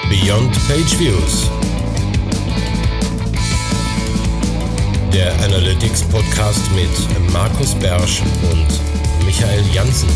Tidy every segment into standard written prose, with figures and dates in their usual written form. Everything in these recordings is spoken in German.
Beyond Page Views, der Analytics Podcast mit Markus Bersch und Michael Janssen.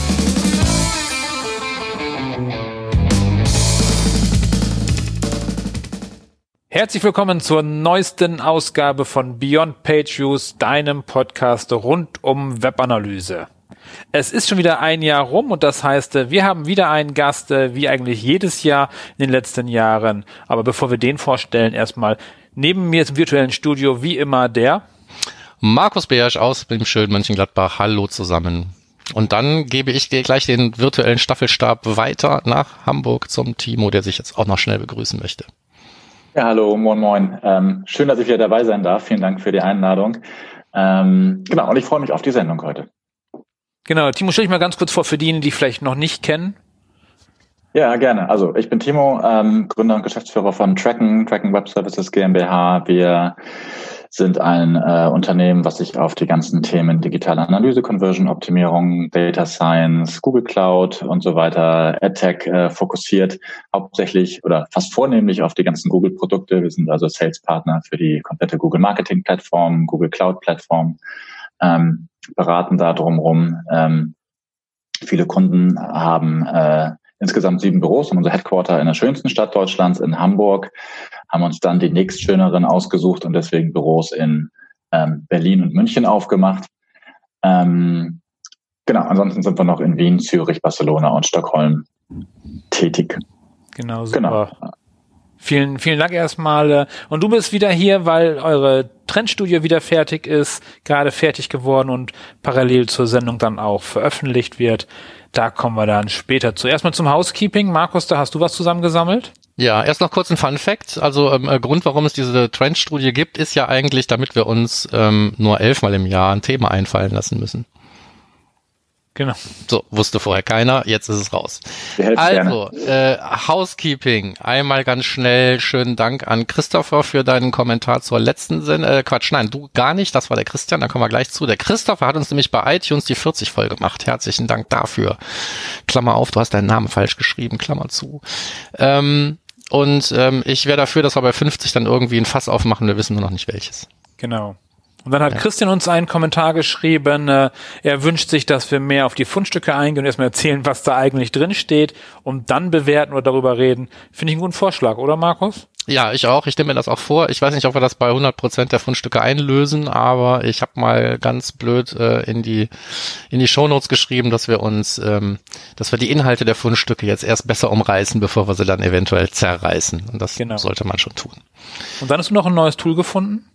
Herzlich willkommen zur neuesten Ausgabe von Beyond Page Views, deinem Podcast rund um Webanalyse. Es ist schon wieder ein Jahr rum und das heißt, wir haben wieder einen Gast, wie eigentlich jedes Jahr in den letzten Jahren. Aber bevor wir den vorstellen, erstmal neben mir im virtuellen Studio wie immer der Markus Bersch aus dem schönen Mönchengladbach. Hallo zusammen. Und dann gebe ich dir gleich den virtuellen Staffelstab weiter nach Hamburg zum Timo, der sich jetzt auch noch schnell begrüßen möchte. Ja, hallo, moin, moin. Schön, dass ich wieder dabei sein darf. Vielen Dank für die Einladung. Genau, und ich freue mich auf die Sendung heute. Genau, Timo, stell dich mal ganz kurz vor für diejenigen, die vielleicht noch nicht kennen. Ja, gerne. Also ich bin Timo, Gründer und Geschäftsführer von Tracken Web Services GmbH. Wir sind ein Unternehmen, was sich auf die ganzen Themen digitale Analyse, Conversion-Optimierung, Data Science, Google Cloud und so weiter, AdTech fokussiert, hauptsächlich oder fast vornehmlich auf die ganzen Google-Produkte. Wir sind also Sales-Partner für die komplette Google-Marketing-Plattform, Google Cloud-Plattform, beraten da drumherum. Viele Kunden haben insgesamt 7 Büros und unser Headquarter in der schönsten Stadt Deutschlands, in Hamburg, haben uns dann die nächstschöneren ausgesucht und deswegen Büros in Berlin und München aufgemacht. Genau, ansonsten sind wir noch in Wien, Zürich, Barcelona und Stockholm tätig. Genau, super. Genau. Vielen Dank erstmal. Und du bist wieder hier, weil eure Trendstudie wieder fertig ist, gerade fertig geworden und parallel zur Sendung dann auch veröffentlicht wird. Da kommen wir dann später zu. Erstmal zum Housekeeping. Markus, da hast du was zusammengesammelt? Ja, erst noch kurz ein Fun-Fact. Also Grund, warum es diese Trendstudie gibt, ist ja eigentlich, damit wir uns nur 11-mal im Jahr ein Thema einfallen lassen müssen. Genau. So, wusste vorher keiner, jetzt ist es raus. Also, Housekeeping. Einmal ganz schnell schönen Dank an Christopher für deinen Kommentar zur letzten Sendung. Nein, du gar nicht, das war der Christian, da kommen wir gleich zu. Der Christopher hat uns nämlich bei iTunes die 40 voll gemacht. Herzlichen Dank dafür. Klammer auf, du hast deinen Namen falsch geschrieben, Klammer zu. Ich wäre dafür, dass wir bei 50 dann irgendwie ein Fass aufmachen, wir wissen nur noch nicht welches. Genau. Und dann hat Christian uns einen Kommentar geschrieben, er wünscht sich, dass wir mehr auf die Fundstücke eingehen und erstmal erzählen, was da eigentlich drin steht und dann bewerten oder darüber reden. Finde ich einen guten Vorschlag, oder Markus? Ja, ich auch. Ich nehme mir das auch vor. Ich weiß nicht, ob wir das bei 100% der Fundstücke einlösen, aber ich habe mal ganz blöd in die Shownotes geschrieben, dass wir die Inhalte der Fundstücke jetzt erst besser umreißen, bevor wir sie dann eventuell zerreißen. Und das sollte man schon tun. Und dann hast du noch ein neues Tool gefunden?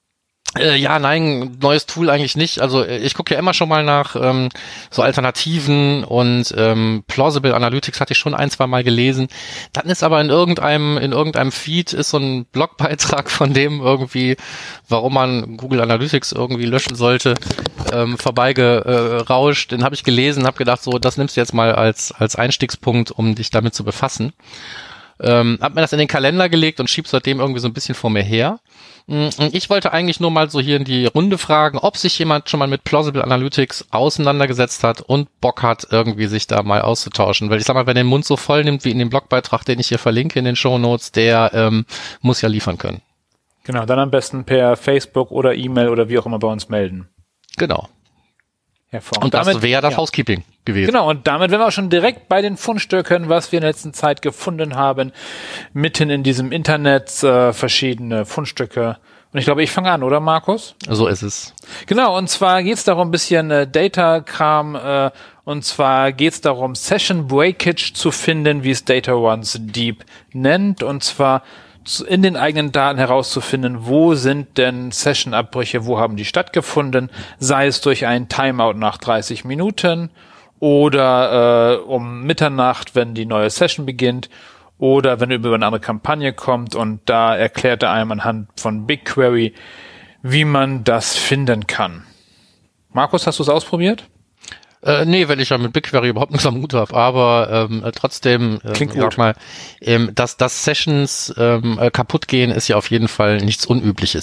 Neues Tool eigentlich nicht. Also ich gucke ja immer schon mal nach so Alternativen und Plausible Analytics hatte ich schon 1-2 Mal gelesen. Dann ist aber in irgendeinem Feed ist so ein Blogbeitrag von dem irgendwie, warum man Google Analytics irgendwie löschen sollte, vorbeigerauscht. Den habe ich gelesen, habe gedacht, so das nimmst du jetzt mal als Einstiegspunkt, um dich damit zu befassen. Hab mir das in den Kalender gelegt und schieb seitdem irgendwie so ein bisschen vor mir her. Ich wollte eigentlich nur mal so hier in die Runde fragen, ob sich jemand schon mal mit Plausible Analytics auseinandergesetzt hat und Bock hat, irgendwie sich da mal auszutauschen. Weil ich sag mal, wer den Mund so voll nimmt wie in dem Blogbeitrag, den ich hier verlinke in den Shownotes, der muss ja liefern können. Genau, dann am besten per Facebook oder E-Mail oder wie auch immer bei uns melden. Genau. Und das wäre das Housekeeping gewesen. Genau, und damit wären wir auch schon direkt bei den Fundstücken, was wir in der letzten Zeit gefunden haben, mitten in diesem Internet, verschiedene Fundstücke. Und ich glaube, ich fange an, oder Markus? So ist es. Genau, und zwar geht es darum, ein bisschen Data-Kram, und zwar geht es darum, Session Breakage zu finden, wie es Data Ones Deep nennt, und zwar in den eigenen Daten herauszufinden, wo sind denn Session-Abbrüche, wo haben die stattgefunden, sei es durch einen Timeout nach 30 Minuten oder um Mitternacht, wenn die neue Session beginnt oder wenn über eine andere Kampagne kommt, und da erklärt er einem anhand von BigQuery, wie man das finden kann. Markus, hast du es ausprobiert? Nee, weil ich ja mit BigQuery überhaupt nichts am Hut habe, aber trotzdem, klingt sag mal, dass Sessions kaputt gehen, ist ja auf jeden Fall nichts Unübliches.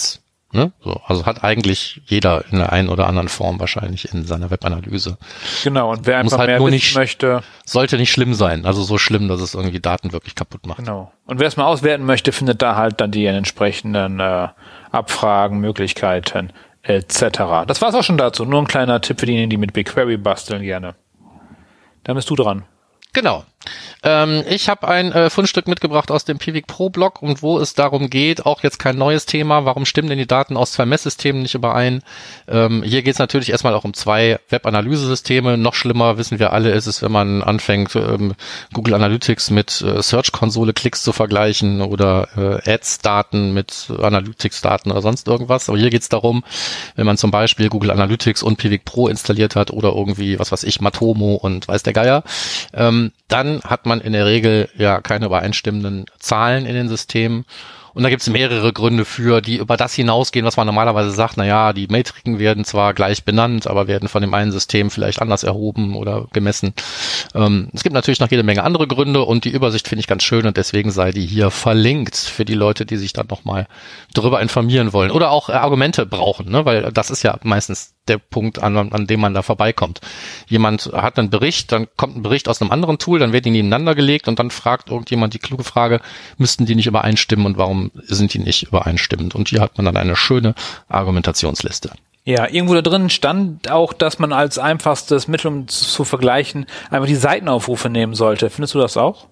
Ne? So, also hat eigentlich jeder in der einen oder anderen Form wahrscheinlich in seiner Webanalyse. Genau, und wer einfach halt mehr wissen möchte. Sollte nicht schlimm sein, also so schlimm, dass es irgendwie Daten wirklich kaputt macht. Genau. Und wer es mal auswerten möchte, findet da halt dann die entsprechenden Abfragen, Möglichkeiten etc. Das war's auch schon dazu. Nur ein kleiner Tipp für diejenigen, die mit BigQuery basteln gerne. Da bist du dran. Genau. Ich habe ein Fundstück mitgebracht aus dem Piwik Pro Blog und wo es darum geht, auch jetzt kein neues Thema, warum stimmen denn die Daten aus 2 Messsystemen nicht überein? Hier geht es natürlich erstmal auch um 2 Web-Analysesysteme. Noch schlimmer, wissen wir alle, ist es, wenn man anfängt, Google Analytics mit Search-Konsole-Klicks zu vergleichen oder Ads-Daten mit Analytics-Daten oder sonst irgendwas. Aber hier geht es darum, wenn man zum Beispiel Google Analytics und Piwik Pro installiert hat oder irgendwie, was weiß ich, Matomo und weiß der Geier, dann hat man in der Regel ja keine übereinstimmenden Zahlen in den Systemen. Und da gibt es mehrere Gründe für, die über das hinausgehen, was man normalerweise sagt, naja, die Metriken werden zwar gleich benannt, aber werden von dem einen System vielleicht anders erhoben oder gemessen. Es gibt natürlich noch jede Menge andere Gründe und die Übersicht finde ich ganz schön und deswegen sei die hier verlinkt für die Leute, die sich dann nochmal darüber informieren wollen oder auch Argumente brauchen, ne? Weil das ist ja meistens der Punkt, an dem man da vorbeikommt. Jemand hat einen Bericht, dann kommt ein Bericht aus einem anderen Tool, dann werden die nebeneinander gelegt und dann fragt irgendjemand die kluge Frage, müssten die nicht übereinstimmen und warum sind die nicht übereinstimmend? Und hier hat man dann eine schöne Argumentationsliste. Ja, irgendwo da drin stand auch, dass man als einfachstes Mittel, um zu vergleichen, einfach die Seitenaufrufe nehmen sollte. Findest du das auch?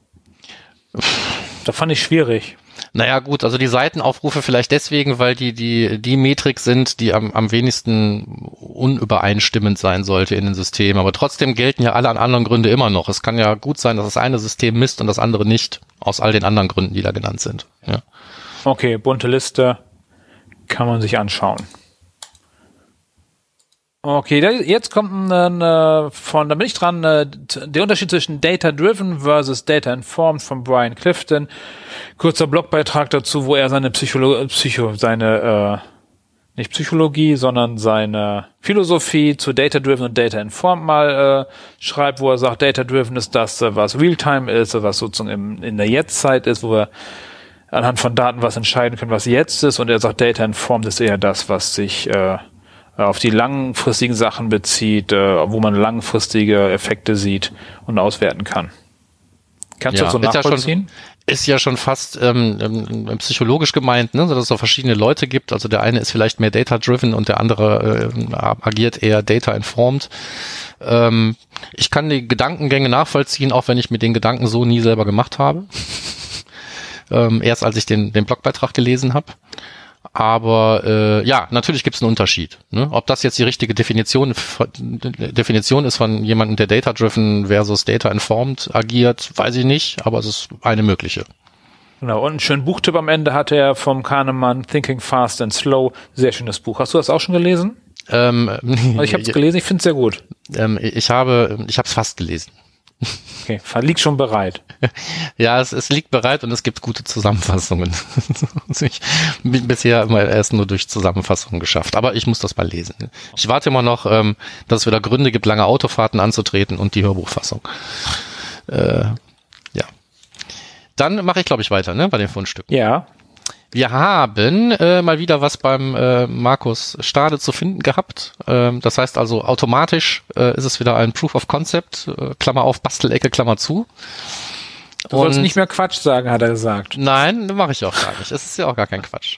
Das fand ich schwierig. Naja gut, also die Seitenaufrufe vielleicht deswegen, weil die Metrik sind, die am wenigsten unübereinstimmend sein sollte in den Systemen. Aber trotzdem gelten ja alle an anderen Gründe immer noch. Es kann ja gut sein, dass das eine System misst und das andere nicht, aus all den anderen Gründen, die da genannt sind. Ja. Okay, bunte Liste kann man sich anschauen. Okay, jetzt kommt da bin ich dran, der Unterschied zwischen Data-Driven versus Data-Informed von Brian Clifton. Kurzer Blogbeitrag dazu, wo er seine nicht Psychologie, sondern seine Philosophie zu Data-Driven und Data-Informed mal schreibt, wo er sagt, Data-Driven ist das, was Realtime ist, was sozusagen in der Jetztzeit ist, wo wir anhand von Daten was entscheiden können, was jetzt ist, und er sagt, Data-Informed ist eher das, was sich auf die langfristigen Sachen bezieht, wo man langfristige Effekte sieht und auswerten kann. Kannst du das so nachvollziehen? Ist ja schon fast psychologisch gemeint, ne? Dass es so verschiedene Leute gibt. Also der eine ist vielleicht mehr data-driven und der andere agiert eher data-informed. Ich kann die Gedankengänge nachvollziehen, auch wenn ich mir den Gedanken so nie selber gemacht habe. Erst als ich den Blogbeitrag gelesen habe. Aber ja, natürlich gibt es einen Unterschied. Ne? Ob das jetzt die richtige Definition ist von jemandem, der data-driven versus data-informed agiert, weiß ich nicht, aber es ist eine mögliche. Genau, und einen schönen Buchtipp am Ende hatte er vom Kahnemann, Thinking Fast and Slow. Sehr schönes Buch. Hast du das auch schon gelesen? Also ich habe es gelesen, ich finde es sehr gut. Ich habe es fast gelesen. Okay, liegt schon bereit. Ja, es liegt bereit und es gibt gute Zusammenfassungen. Ich bin bisher immer erst nur durch Zusammenfassungen geschafft, aber ich muss das mal lesen. Ich warte immer noch, dass es wieder Gründe gibt, lange Autofahrten anzutreten und die Hörbuchfassung. Ja. Dann mache ich, glaube ich, weiter, ne, bei den Fundstücken. Ja. Wir haben mal wieder was beim Markus Stade zu finden gehabt. Das heißt also automatisch ist es wieder ein Proof of Concept, Klammer auf, Bastelecke, Klammer zu. Du sollst nicht mehr Quatsch sagen, hat er gesagt. Nein, mache ich auch gar nicht. Es ist ja auch gar kein Quatsch.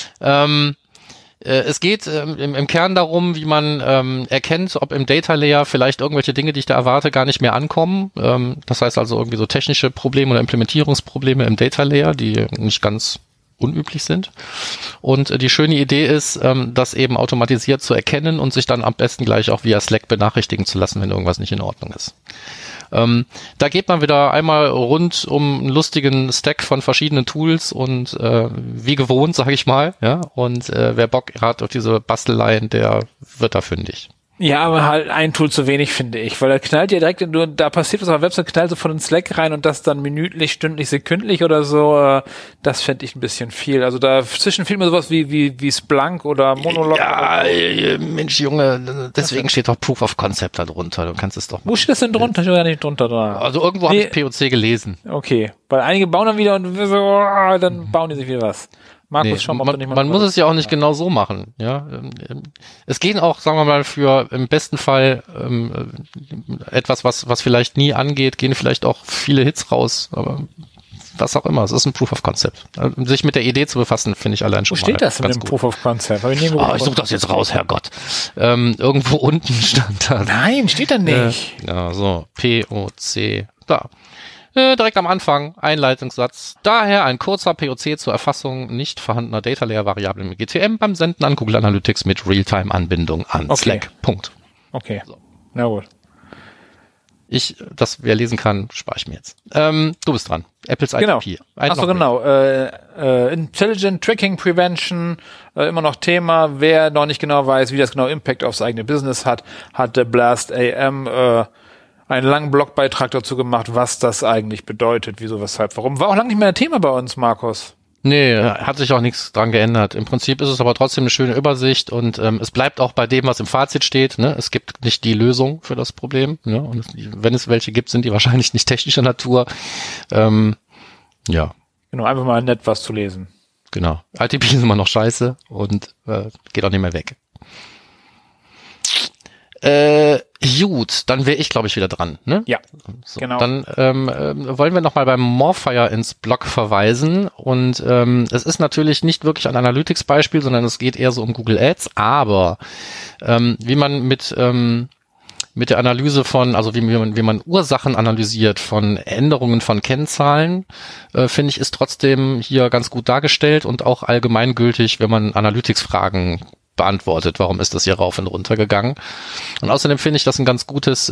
Es geht im Kern darum, wie man erkennt, ob im Data Layer vielleicht irgendwelche Dinge, die ich da erwarte, gar nicht mehr ankommen. Das heißt also irgendwie so technische Probleme oder Implementierungsprobleme im Data Layer, die nicht ganz unüblich sind. Und die schöne Idee ist, das eben automatisiert zu erkennen und sich dann am besten gleich auch via Slack benachrichtigen zu lassen, wenn irgendwas nicht in Ordnung ist. Da geht man wieder einmal rund um einen lustigen Stack von verschiedenen Tools und wie gewohnt, sage ich mal, ja. Und wer Bock hat auf diese Basteleien, der wird da fündig. Ja, aber halt ein Tool zu wenig, finde ich, weil er knallt ja direkt, da passiert was auf der Website, knallt so von den Slack rein und das dann minütlich, stündlich, sekündlich oder so, das fände ich ein bisschen viel. Also dazwischen fehlt mir sowas wie Splunk oder Monolog. Ja, Mensch, Junge, deswegen steht doch Proof of Concept da drunter, du kannst es doch mal. Wo steht das denn drunter? Ich habe ja nicht drunter da. Also irgendwo habe ich POC gelesen. Okay, weil einige bauen dann wieder und so, dann bauen die sich wieder was. Markus, schauen wir mal, ob du nicht mal. Man muss es ja auch nicht genau so machen. Ja, es gehen auch, sagen wir mal, für im besten Fall etwas, was vielleicht nie angeht, gehen vielleicht auch viele Hits raus, aber was auch immer, es ist ein Proof of Concept. Sich mit der Idee zu befassen, finde ich allein schon mal. Wo steht das in dem Proof of Concept? Ich suche das jetzt raus, Herrgott. Irgendwo unten stand da. Nein, steht da nicht. Ja, so, POC, da. Direkt am Anfang, Einleitungssatz. Daher ein kurzer POC zur Erfassung nicht vorhandener Data Layer Variablen mit GTM beim Senden an Google Analytics mit Realtime-Anbindung an Slack. Punkt. Okay, na gut. Wer lesen kann, spare ich mir jetzt. Du bist dran. Apples ITP. Genau. Achso, genau. Intelligent Tracking Prevention, immer noch Thema. Wer noch nicht genau weiß, wie das genau Impact aufs eigene Business hat, hatte Blast AM einen langen Blogbeitrag dazu gemacht, was das eigentlich bedeutet, wieso, weshalb, warum. War auch lange nicht mehr ein Thema bei uns, Markus. Nee, hat sich auch nichts dran geändert. Im Prinzip ist es aber trotzdem eine schöne Übersicht und es bleibt auch bei dem, was im Fazit steht. Ne? Es gibt nicht die Lösung für das Problem. Ne? Und wenn es welche gibt, sind die wahrscheinlich nicht technischer Natur. Ja. Genau, einfach mal nett was zu lesen. Genau. ITP ist immer noch scheiße und geht auch nicht mehr weg. Gut, dann wäre ich, glaube ich, wieder dran, ne? Ja, so, genau. Dann wollen wir nochmal beim Morfire ins Blog verweisen und es ist natürlich nicht wirklich ein Analytics-Beispiel, sondern es geht eher so um Google Ads, aber wie man mit der Analyse von, also wie man Ursachen analysiert von Änderungen von Kennzahlen, finde ich, ist trotzdem hier ganz gut dargestellt und auch allgemeingültig, wenn man Analytics-Fragen beantwortet, warum ist das hier rauf und runter gegangen. Und außerdem finde ich das ein ganz gutes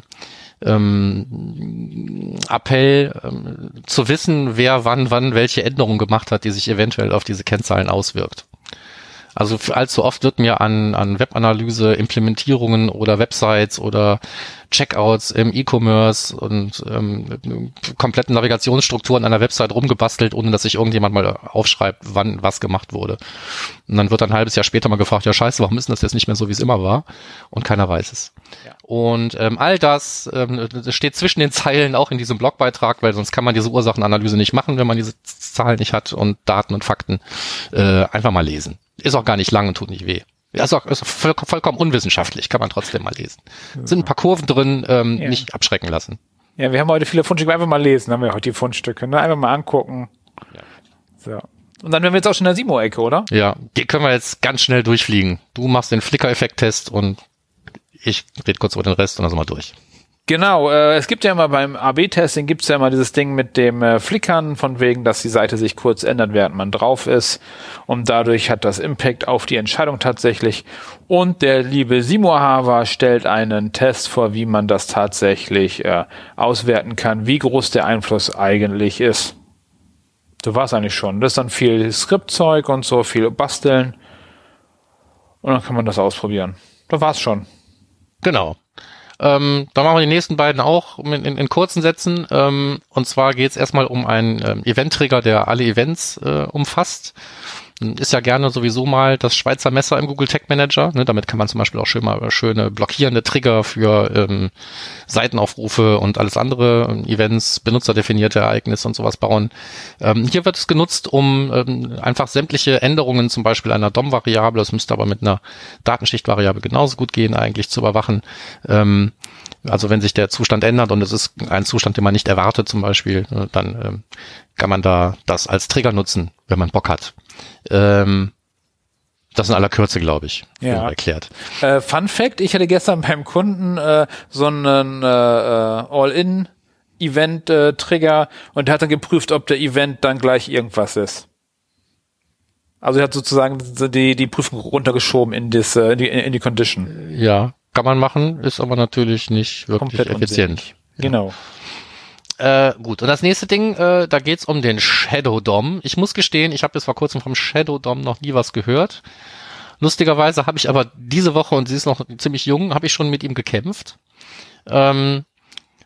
Appell, zu wissen, wer wann welche Änderungen gemacht hat, die sich eventuell auf diese Kennzahlen auswirkt. Also allzu oft wird mir an Webanalyse, Implementierungen oder Websites oder Checkouts im E-Commerce und kompletten Navigationsstrukturen einer Website rumgebastelt, ohne dass sich irgendjemand mal aufschreibt, wann was gemacht wurde. Und dann wird ein halbes Jahr später mal gefragt, ja scheiße, warum ist das jetzt nicht mehr so, wie es immer war? Und keiner weiß es. Ja. Und all das steht zwischen den Zeilen auch in diesem Blogbeitrag, weil sonst kann man diese Ursachenanalyse nicht machen, wenn man diese Zahlen nicht hat und Daten und Fakten. Einfach mal lesen. Ist auch gar nicht lang und tut nicht weh. Ist vollkommen unwissenschaftlich, kann man trotzdem mal lesen. Sind ein paar Kurven drin, nicht abschrecken lassen. Ja, wir haben heute viele Fundstücke, einfach mal lesen, haben wir heute die Fundstücke, ne? Einfach mal angucken. Ja. So. Und dann wären wir jetzt auch schon in der Simo-Ecke, oder? Ja, die können wir jetzt ganz schnell durchfliegen. Du machst den Flickr-Effekt-Test und ich rede kurz über den Rest und dann sind wir durch. Genau, es gibt ja immer beim AB-Testing gibt's ja immer dieses Ding mit dem Flickern, von wegen, dass die Seite sich kurz ändert, während man drauf ist. Und dadurch hat das Impact auf die Entscheidung tatsächlich. Und der liebe Simo Haver stellt einen Test vor, wie man das tatsächlich auswerten kann, wie groß der Einfluss eigentlich ist. So war's eigentlich schon. Das ist dann viel Skriptzeug und so, viel basteln. Und dann kann man das ausprobieren. Das war's schon. Genau. Dann machen wir die nächsten beiden auch in kurzen Sätzen. Und zwar geht es erstmal um einen Event-Trigger, der alle Events umfasst. Ist ja gerne sowieso mal das Schweizer Messer im Google Tag Manager. Ne? Damit kann man zum Beispiel auch schöne blockierende Trigger für Seitenaufrufe und alles andere, Events, benutzerdefinierte Ereignisse und sowas bauen. Hier wird es genutzt, um einfach sämtliche Änderungen, zum Beispiel einer DOM-Variable, das müsste aber mit einer Datenschicht-Variable genauso gut gehen, eigentlich zu überwachen. Also wenn sich der Zustand ändert und es ist ein Zustand, den man nicht erwartet zum Beispiel, dann kann man da das als Trigger nutzen, wenn man Bock hat. Das in aller Kürze, glaube ich, erklärt. Fun Fact, ich hatte gestern beim Kunden so einen All-In-Event-Trigger und der hat dann geprüft, ob der Event dann gleich irgendwas ist. Also er hat sozusagen die Prüfung runtergeschoben in die Condition. Ja, kann man machen, ist aber natürlich nicht wirklich komplett effizient. Genau. Gut, und das nächste Ding, da geht's um den Shadow DOM. Ich muss gestehen, ich habe bis vor kurzem vom Shadow DOM noch nie was gehört. Lustigerweise habe ich aber diese Woche, und sie ist noch ziemlich jung, habe ich schon mit ihm gekämpft.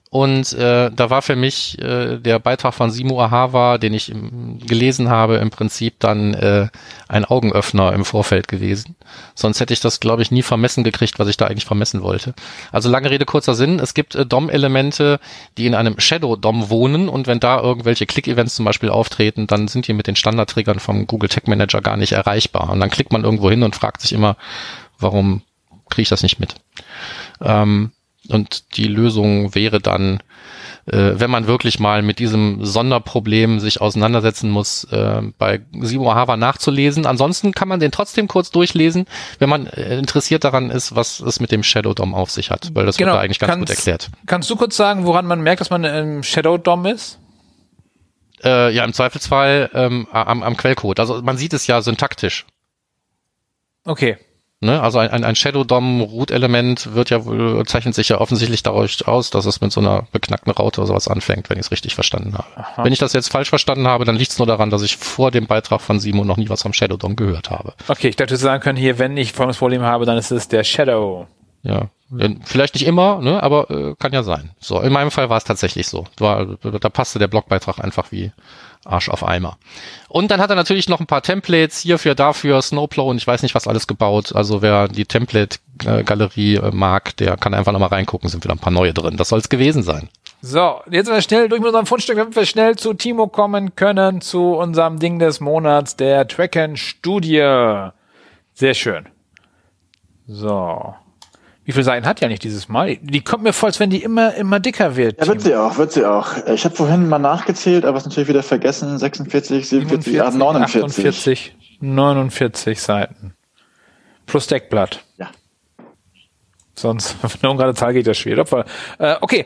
Und da war für mich der Beitrag von Simo Ahava, den ich gelesen habe, im Prinzip dann ein Augenöffner im Vorfeld gewesen. Sonst hätte ich das, glaube ich, nie vermessen gekriegt, was ich da eigentlich vermessen wollte. Also lange Rede, kurzer Sinn. Es gibt DOM-Elemente, die in einem Shadow-DOM wohnen, und wenn da irgendwelche Click-Events zum Beispiel auftreten, dann sind die mit den Standardtriggern vom Google Tag Manager gar nicht erreichbar. Und dann klickt man irgendwo hin und fragt sich immer, warum kriege ich das nicht mit? Und die Lösung wäre dann, wenn man wirklich mal mit diesem Sonderproblem sich auseinandersetzen muss, bei Simo Ahava nachzulesen. Ansonsten kann man den trotzdem kurz durchlesen, wenn man interessiert daran ist, was es mit dem Shadow DOM auf sich hat, weil das wird da eigentlich ganz gut erklärt. Kannst du kurz sagen, woran man merkt, dass man im Shadow DOM ist? Ja, im Zweifelsfall am Quellcode. Also man sieht es ja syntaktisch. Okay. Ne, also ein Shadow DOM Root-Element zeichnet sich ja offensichtlich dadurch aus, dass es mit so einer beknackten Raute oder sowas anfängt, wenn ich es richtig verstanden habe. Aha. Wenn ich das jetzt falsch verstanden habe, dann liegt es nur daran, dass ich vor dem Beitrag von Simo noch nie was vom Shadow DOM gehört habe. Okay, ich dachte, du sagen können, hier, wenn ich folgendes Problem habe, dann ist es der Shadow. Ja, vielleicht nicht immer, ne, aber kann ja sein. So, in meinem Fall war es tatsächlich so. Da passte der Blogbeitrag einfach wie Arsch auf Eimer. Und dann hat er natürlich noch ein paar Templates hierfür, dafür, Snowplow und ich weiß nicht was alles gebaut. Also wer die Template-Galerie mag, der kann einfach nochmal reingucken, sind wieder ein paar neue drin. Das soll es gewesen sein. So, jetzt sind wir schnell durch mit unserem Fundstück, damit wir schnell zu Timo kommen können, zu unserem Ding des Monats, der Tracken-Studie. Sehr schön. So. Wie viele Seiten hat ja nicht dieses Mal? Die kommt mir vor, als wenn die immer dicker wird. Ja, wird sie auch. Ich habe vorhin mal nachgezählt, aber es natürlich wieder vergessen. 46, 47, 49. 49 Seiten. Plus Deckblatt. Ja. Sonst, auf eine ungerade Zahl geht das schwer. Okay.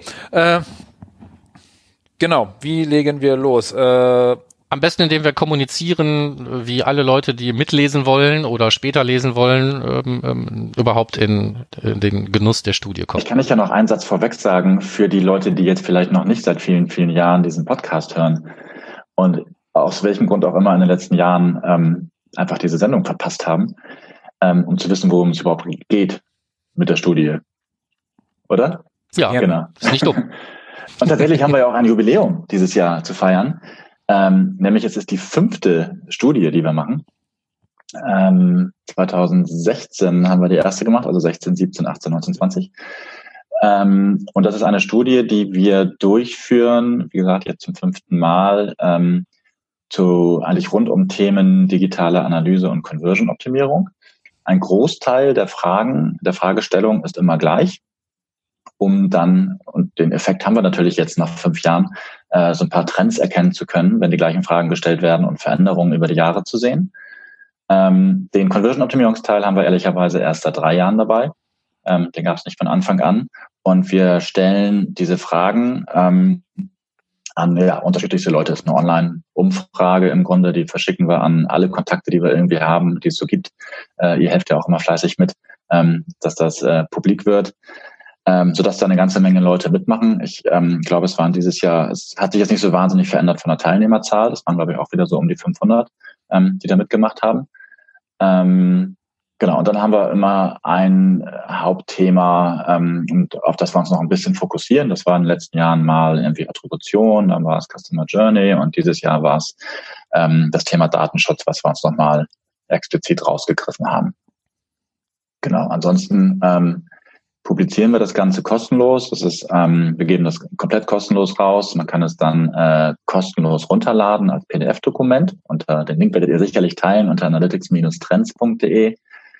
Genau. Wie legen wir los? Am besten, indem wir kommunizieren, wie alle Leute, die mitlesen wollen oder später lesen wollen, überhaupt in den Genuss der Studie kommen. Ich kann ja noch einen Satz vorweg sagen, für die Leute, die jetzt vielleicht noch nicht seit vielen, vielen Jahren diesen Podcast hören und aus welchem Grund auch immer in den letzten Jahren einfach diese Sendung verpasst haben, um zu wissen, worum es überhaupt geht mit der Studie. Oder? Ja, genau. Ist nicht dumm. Und tatsächlich haben wir ja auch ein Jubiläum dieses Jahr zu feiern. Nämlich es ist die 5. Studie, die wir machen. 2016 haben wir die erste gemacht, also 16, 17, 18, 19, 20. Und das ist eine Studie, die wir durchführen, wie gesagt, jetzt zum 5. Mal, eigentlich rund um Themen digitale Analyse und Conversion-Optimierung. Ein Großteil der Fragestellung ist immer gleich, um dann, und den Effekt haben wir natürlich jetzt nach 5 Jahren, so ein paar Trends erkennen zu können, wenn die gleichen Fragen gestellt werden und Veränderungen über die Jahre zu sehen. Den Conversion-Optimierungsteil haben wir ehrlicherweise erst seit 3 Jahren dabei. Den gab es nicht von Anfang an. Und wir stellen diese Fragen an unterschiedlichste Leute. Das ist eine Online-Umfrage im Grunde, die verschicken wir an alle Kontakte, die wir irgendwie haben, die es so gibt. Ihr helft ja auch immer fleißig mit, dass das publik wird. Sodass da eine ganze Menge Leute mitmachen. Ich glaube, es waren dieses Jahr, es hat sich jetzt nicht so wahnsinnig verändert von der Teilnehmerzahl. Es waren, glaube ich, auch wieder so um die 500, die da mitgemacht haben. Genau, und dann haben wir immer ein Hauptthema, und auf das wir uns noch ein bisschen fokussieren. Das war in den letzten Jahren mal irgendwie Attribution, dann war es Customer Journey und dieses Jahr war es das Thema Datenschutz, was wir uns nochmal explizit rausgegriffen haben. Genau, ansonsten publizieren wir das Ganze kostenlos. Das ist, wir geben das komplett kostenlos raus. Man kann es dann kostenlos runterladen als PDF-Dokument. Unter den Link werdet ihr sicherlich teilen unter analytics-trends.de.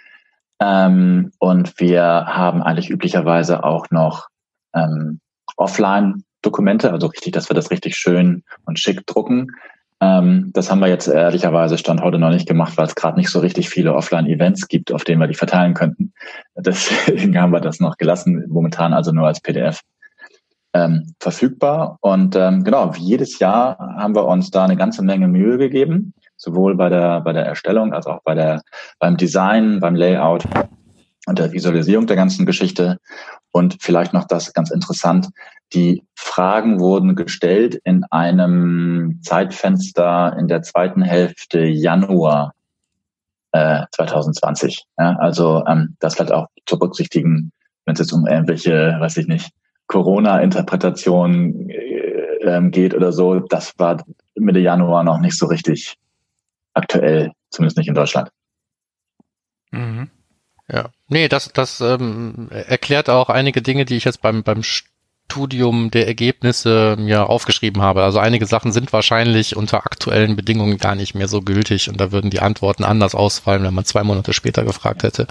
Und wir haben eigentlich üblicherweise auch noch Offline-Dokumente, also richtig, dass wir das richtig schön und schick drucken. Das haben wir jetzt ehrlicherweise Stand heute noch nicht gemacht, weil es gerade nicht so richtig viele Offline-Events gibt, auf denen wir die verteilen könnten. Deswegen haben wir das noch gelassen, momentan also nur als PDF verfügbar. Und genau, wie jedes Jahr haben wir uns da eine ganze Menge Mühe gegeben, sowohl bei der Erstellung als auch beim Design, beim Layout und der Visualisierung der ganzen Geschichte. Und vielleicht noch das ganz interessant, die Fragen wurden gestellt in einem Zeitfenster in der zweiten Hälfte Januar 2020. Ja, also das vielleicht auch zu berücksichtigen, wenn es jetzt um irgendwelche, weiß ich nicht, Corona-Interpretation geht oder so, das war Mitte Januar noch nicht so richtig aktuell, zumindest nicht in Deutschland. Mhm. Ja, nee, das erklärt auch einige Dinge, die ich jetzt beim Studium der Ergebnisse ja aufgeschrieben habe. Also einige Sachen sind wahrscheinlich unter aktuellen Bedingungen gar nicht mehr so gültig und da würden die Antworten anders ausfallen, wenn man 2 Monate später gefragt hätte.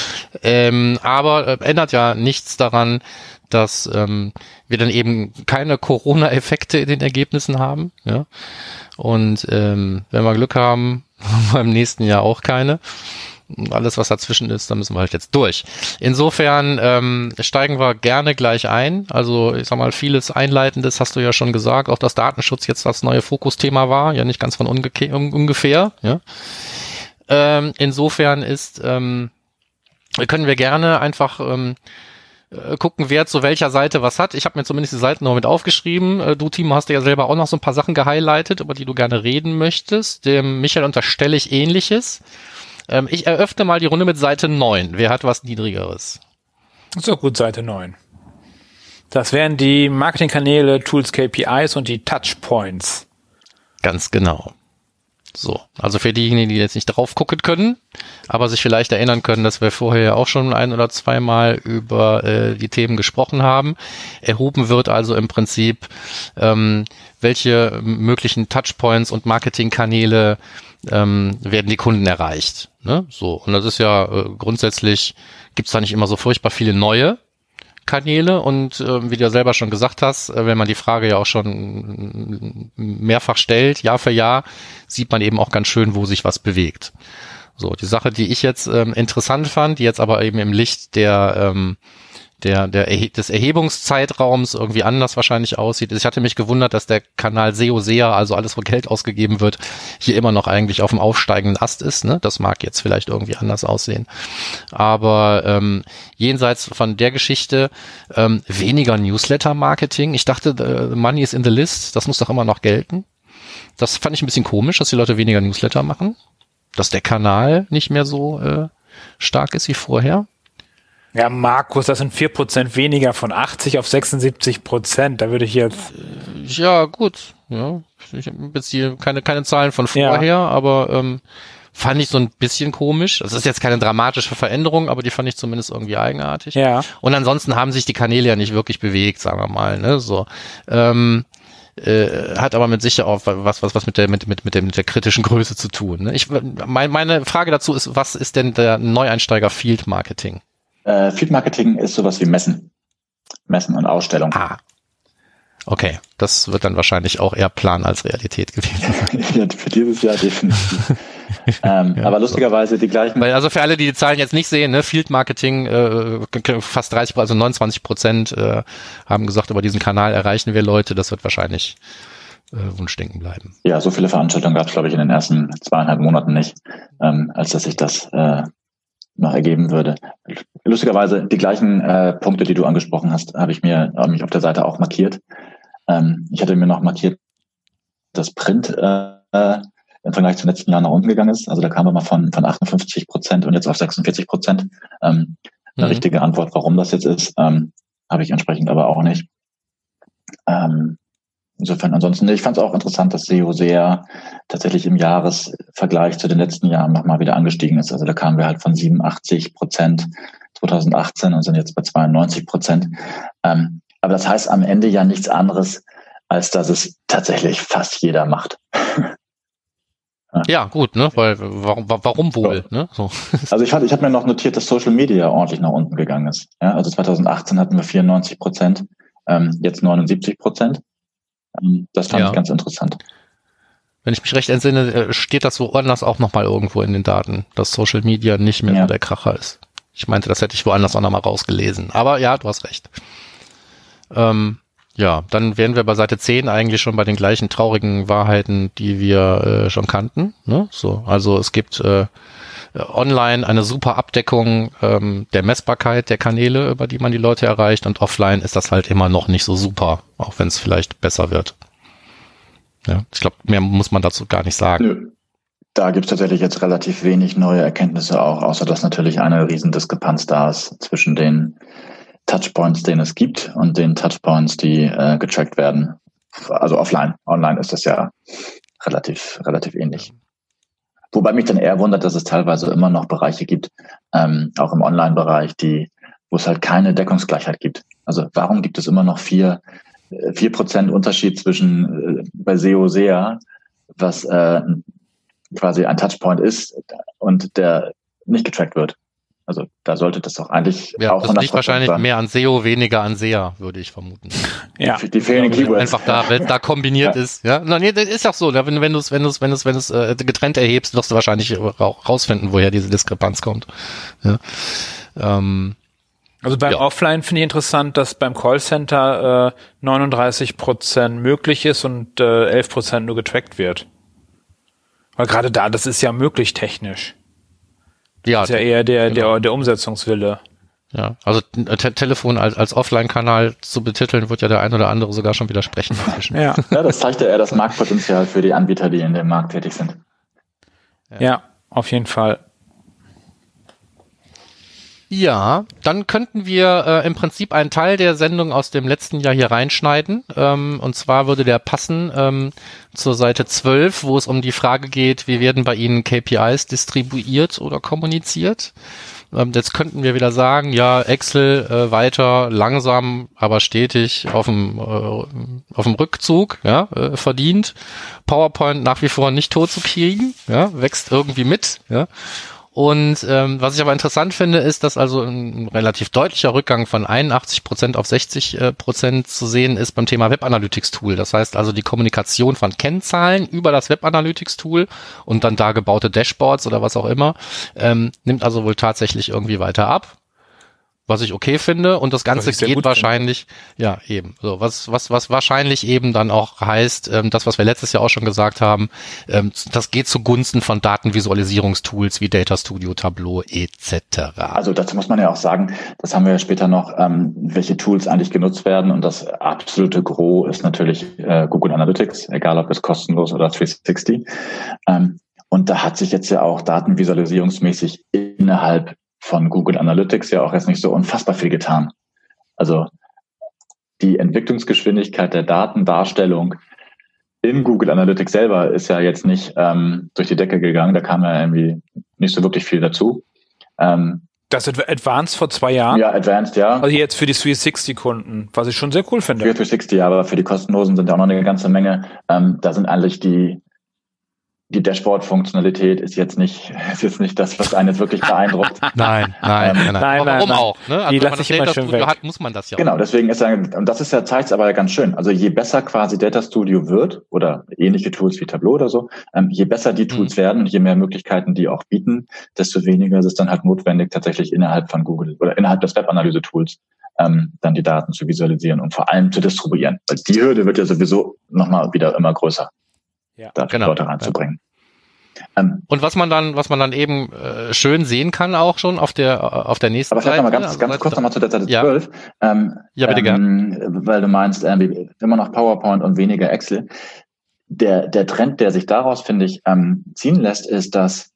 Aber ändert ja nichts daran, dass wir dann eben keine Corona-Effekte in den Ergebnissen haben. Ja? Und wenn wir Glück haben, beim nächsten Jahr auch keine. Alles, was dazwischen ist, da müssen wir halt jetzt durch. Insofern steigen wir gerne gleich ein. Also ich sag mal, vieles Einleitendes hast du ja schon gesagt, auch dass Datenschutz jetzt das neue Fokusthema war, ja nicht ganz von ungefähr. Ja. Insofern können wir gerne einfach gucken, wer zu welcher Seite was hat. Ich habe mir zumindest die Seiten noch mit aufgeschrieben. Du, Timo, hast ja selber auch noch so ein paar Sachen gehighlightet, über die du gerne reden möchtest. Dem Michael unterstelle ich Ähnliches. Ich eröffne mal die Runde mit Seite 9. Wer hat was Niedrigeres? So gut, Seite 9. Das wären die Marketingkanäle, Tools, KPIs und die Touchpoints. Ganz genau. So, also für diejenigen, die jetzt nicht drauf gucken können, aber sich vielleicht erinnern können, dass wir vorher ja auch schon 1 oder 2 Mal über die Themen gesprochen haben. Erhoben wird also im Prinzip, welche möglichen Touchpoints und Marketingkanäle werden die Kunden erreicht. Ne? So, und das ist ja grundsätzlich, gibt's da nicht immer so furchtbar viele neue Kanäle und wie du ja selber schon gesagt hast, wenn man die Frage ja auch schon mehrfach stellt, Jahr für Jahr, sieht man eben auch ganz schön, wo sich was bewegt. So, die Sache, die ich jetzt interessant fand, die jetzt aber eben im Licht des Erhebungszeitraums irgendwie anders wahrscheinlich aussieht. Ich hatte mich gewundert, dass der Kanal SEO-SEA, also alles, wo Geld ausgegeben wird, hier immer noch eigentlich auf dem aufsteigenden Ast ist. Ne? Das mag jetzt vielleicht irgendwie anders aussehen. Aber jenseits von der Geschichte, weniger Newsletter-Marketing. Ich dachte, Money is in the list, das muss doch immer noch gelten. Das fand ich ein bisschen komisch, dass die Leute weniger Newsletter machen. Dass der Kanal nicht mehr so stark ist wie vorher. Ja, Markus, das sind 4% weniger von 80 auf 76%. Da würde ich jetzt... Ja, gut. Ja, ich habe jetzt hier keine Zahlen von vorher, aber fand ich so ein bisschen komisch. Das ist jetzt keine dramatische Veränderung, aber die fand ich zumindest irgendwie eigenartig. Ja. Und ansonsten haben sich die Kanäle ja nicht wirklich bewegt, sagen wir mal. Ne? So. Hat aber mit Sicherheit auch was mit der kritischen Größe zu tun. Ne? Meine Frage dazu ist, was ist denn der Neueinsteiger Field Marketing? Field Marketing ist sowas wie Messen und Ausstellungen. Ah, okay. Das wird dann wahrscheinlich auch eher Plan als Realität gewesen sein. Ja, für dieses Jahr definitiv. Ja, aber lustigerweise die gleichen. Weil also für alle, die die Zahlen jetzt nicht sehen, ne, Field Marketing fast 30%, also 29% haben gesagt, über diesen Kanal erreichen wir Leute. Das wird wahrscheinlich Wunschdenken bleiben. Ja, so viele Veranstaltungen gab es, glaube ich, in den ersten 2,5 Monaten nicht, als dass sich das noch ergeben würde. Lustigerweise die gleichen Punkte, die du angesprochen hast, habe ich mich auf der Seite auch markiert. Ich hatte mir noch markiert, dass Print im Vergleich zum letzten Jahr nach unten gegangen ist. Also da kamen wir mal von 58% und jetzt auf 46%. Eine richtige Antwort, warum das jetzt ist, habe ich entsprechend aber auch nicht. Insofern ansonsten, ich fand es auch interessant, dass SEO-SEA tatsächlich im Jahresvergleich zu den letzten Jahren nochmal wieder angestiegen ist. Also da kamen wir halt von 87% 2018 und sind jetzt bei 92%. Aber das heißt am Ende ja nichts anderes, als dass es tatsächlich fast jeder macht. Ja, gut, ne? Weil warum wohl? Ja. Ne? So. Also ich habe mir noch notiert, dass Social Media ordentlich nach unten gegangen ist. Ja, also 2018 hatten wir 94%, jetzt 79%. Das fand ich ganz interessant. Wenn ich mich recht entsinne, steht das woanders auch nochmal irgendwo in den Daten, dass Social Media nicht mehr so der Kracher ist. Ich meinte, das hätte ich woanders auch nochmal rausgelesen. Aber ja, du hast recht. Ja, dann wären wir bei Seite 10 eigentlich schon bei den gleichen traurigen Wahrheiten, die wir schon kannten. Ne? So, also es gibt online eine super Abdeckung der Messbarkeit der Kanäle, über die man die Leute erreicht, und offline ist das halt immer noch nicht so super, auch wenn es vielleicht besser wird. Ja, ich glaube, mehr muss man dazu gar nicht sagen. Nö. Da gibt es tatsächlich jetzt relativ wenig neue Erkenntnisse auch, außer dass natürlich eine riesen Diskrepanz da ist zwischen den Touchpoints, den es gibt und den Touchpoints, die getrackt werden. Also offline. Online ist das ja relativ ähnlich. Wobei mich dann eher wundert, dass es teilweise immer noch Bereiche gibt, auch im Online-Bereich, wo es halt keine Deckungsgleichheit gibt. Also warum gibt es immer noch 4% Unterschied zwischen bei SEO-SEA, was quasi ein Touchpoint ist und der nicht getrackt wird? Also da sollte das doch eigentlich auch 100% das liegt wahrscheinlich sein. mehr an SEO, weniger an SEA, würde ich vermuten. Ja. Die fehlenden Keywords. Einfach da kombiniert ist. Ja, nee, das ist auch so. Wenn du es getrennt erhebst, wirst du wahrscheinlich rausfinden, woher diese Diskrepanz kommt. Ja. Also beim Offline finde ich interessant, dass beim Callcenter 39% möglich ist und 11% nur getrackt wird. Weil gerade das ist ja möglich technisch. Ja, das ist ja eher der Umsetzungswille. Ja, also Telefon als Offline-Kanal zu betiteln, wird ja der ein oder andere sogar schon widersprechen. Ja, das zeigt ja eher das Marktpotenzial für die Anbieter, die in dem Markt tätig sind. Ja, auf jeden Fall. Ja, dann könnten wir im Prinzip einen Teil der Sendung aus dem letzten Jahr hier reinschneiden. Und zwar würde der passen zur Seite 12, wo es um die Frage geht, wie werden bei Ihnen KPIs distribuiert oder kommuniziert. Jetzt könnten wir wieder sagen, ja, Excel weiter langsam, aber stetig auf dem Rückzug, ja, verdient. PowerPoint nach wie vor nicht tot zu kriegen, ja, wächst irgendwie mit, ja. Und was ich aber interessant finde, ist, dass also ein relativ deutlicher Rückgang von 81% auf 60% zu sehen ist beim Thema Web Analytics Tool. Das heißt also die Kommunikation von Kennzahlen über das Web Analytics Tool und dann da gebaute Dashboards oder was auch immer, nimmt also wohl tatsächlich irgendwie weiter ab. Was ich okay finde, und das Ganze geht wahrscheinlich, ja eben, so was wahrscheinlich eben dann auch heißt, das, was wir letztes Jahr auch schon gesagt haben, das geht zugunsten von Datenvisualisierungstools wie Data Studio, Tableau etc. Also dazu muss man ja auch sagen, das haben wir ja später noch, welche Tools eigentlich genutzt werden, und das absolute Gros ist natürlich Google Analytics, egal ob es kostenlos oder 360. Und da hat sich jetzt ja auch datenvisualisierungsmäßig innerhalb von Google Analytics ja auch jetzt nicht so unfassbar viel getan. Also die Entwicklungsgeschwindigkeit der Datendarstellung in Google Analytics selber ist ja jetzt nicht durch die Decke gegangen. Da kam ja irgendwie nicht so wirklich viel dazu. Das Advanced vor 2 Jahren? Ja, Advanced, ja. Also jetzt für die 360-Kunden, was ich schon sehr cool finde. Für 360, aber für die kostenlosen sind ja auch noch eine ganze Menge. Da sind eigentlich die Dashboard-Funktionalität ist jetzt nicht das, was einen jetzt wirklich beeindruckt. Nein. Warum auch? Ne? Also die wenn man lasse das ich immer schön Data Studio weg. hat, muss man das ja. Genau, deswegen ist und das ist ja, zeigt es aber ja ganz schön. Also je besser quasi Data Studio wird oder ähnliche Tools wie Tableau oder so, je besser die Tools werden und je mehr Möglichkeiten die auch bieten, desto weniger ist es dann halt notwendig, tatsächlich innerhalb von Google oder innerhalb des Web-Analyse-Tools dann die Daten zu visualisieren und vor allem zu distribuieren. Weil die Hürde wird ja sowieso nochmal wieder immer größer. Ja, da Leute reinzubringen. Und was man dann eben schön sehen kann auch schon auf der nächsten aber Seite. Aber vielleicht nochmal ganz kurz nochmal zu der Seite 12. Ja, bitte gerne. Weil du meinst, immer noch PowerPoint und weniger Excel. Der Trend, der sich daraus, finde ich, ziehen lässt, ist, dass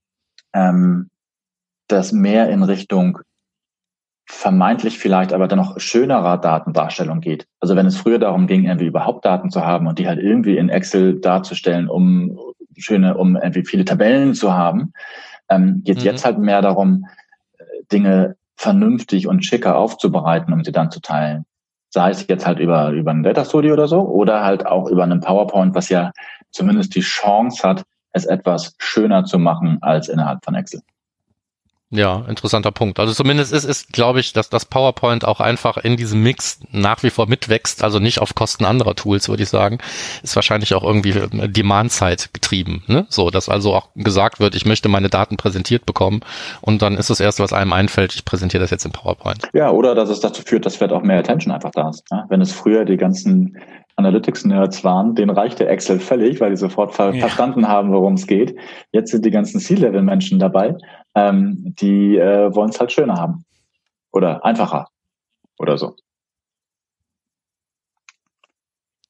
das mehr in Richtung vermeintlich vielleicht aber dennoch schönerer Datendarstellung geht. Also wenn es früher darum ging, irgendwie überhaupt Daten zu haben und die halt irgendwie in Excel darzustellen, um irgendwie viele Tabellen zu haben, geht jetzt halt mehr darum, Dinge vernünftig und schicker aufzubereiten, um sie dann zu teilen. Sei es jetzt halt über ein Data Studio oder so oder halt auch über einen PowerPoint, was ja zumindest die Chance hat, es etwas schöner zu machen als innerhalb von Excel. Ja, interessanter Punkt. Also zumindest ist glaube ich, dass das PowerPoint auch einfach in diesem Mix nach wie vor mitwächst, also nicht auf Kosten anderer Tools, würde ich sagen. Ist wahrscheinlich auch irgendwie Demand-Side getrieben, ne? So, dass also auch gesagt wird, ich möchte meine Daten präsentiert bekommen und dann ist das Erste, was einem einfällt, ich präsentiere das jetzt in PowerPoint. Ja, oder dass es dazu führt, dass vielleicht auch mehr Attention einfach da ist. Ja? Wenn es früher die ganzen Analytics-Nerds waren, denen reichte Excel völlig, weil die sofort verstanden haben, worum es geht. Jetzt sind die ganzen C-Level-Menschen dabei, die wollen es halt schöner haben oder einfacher oder so.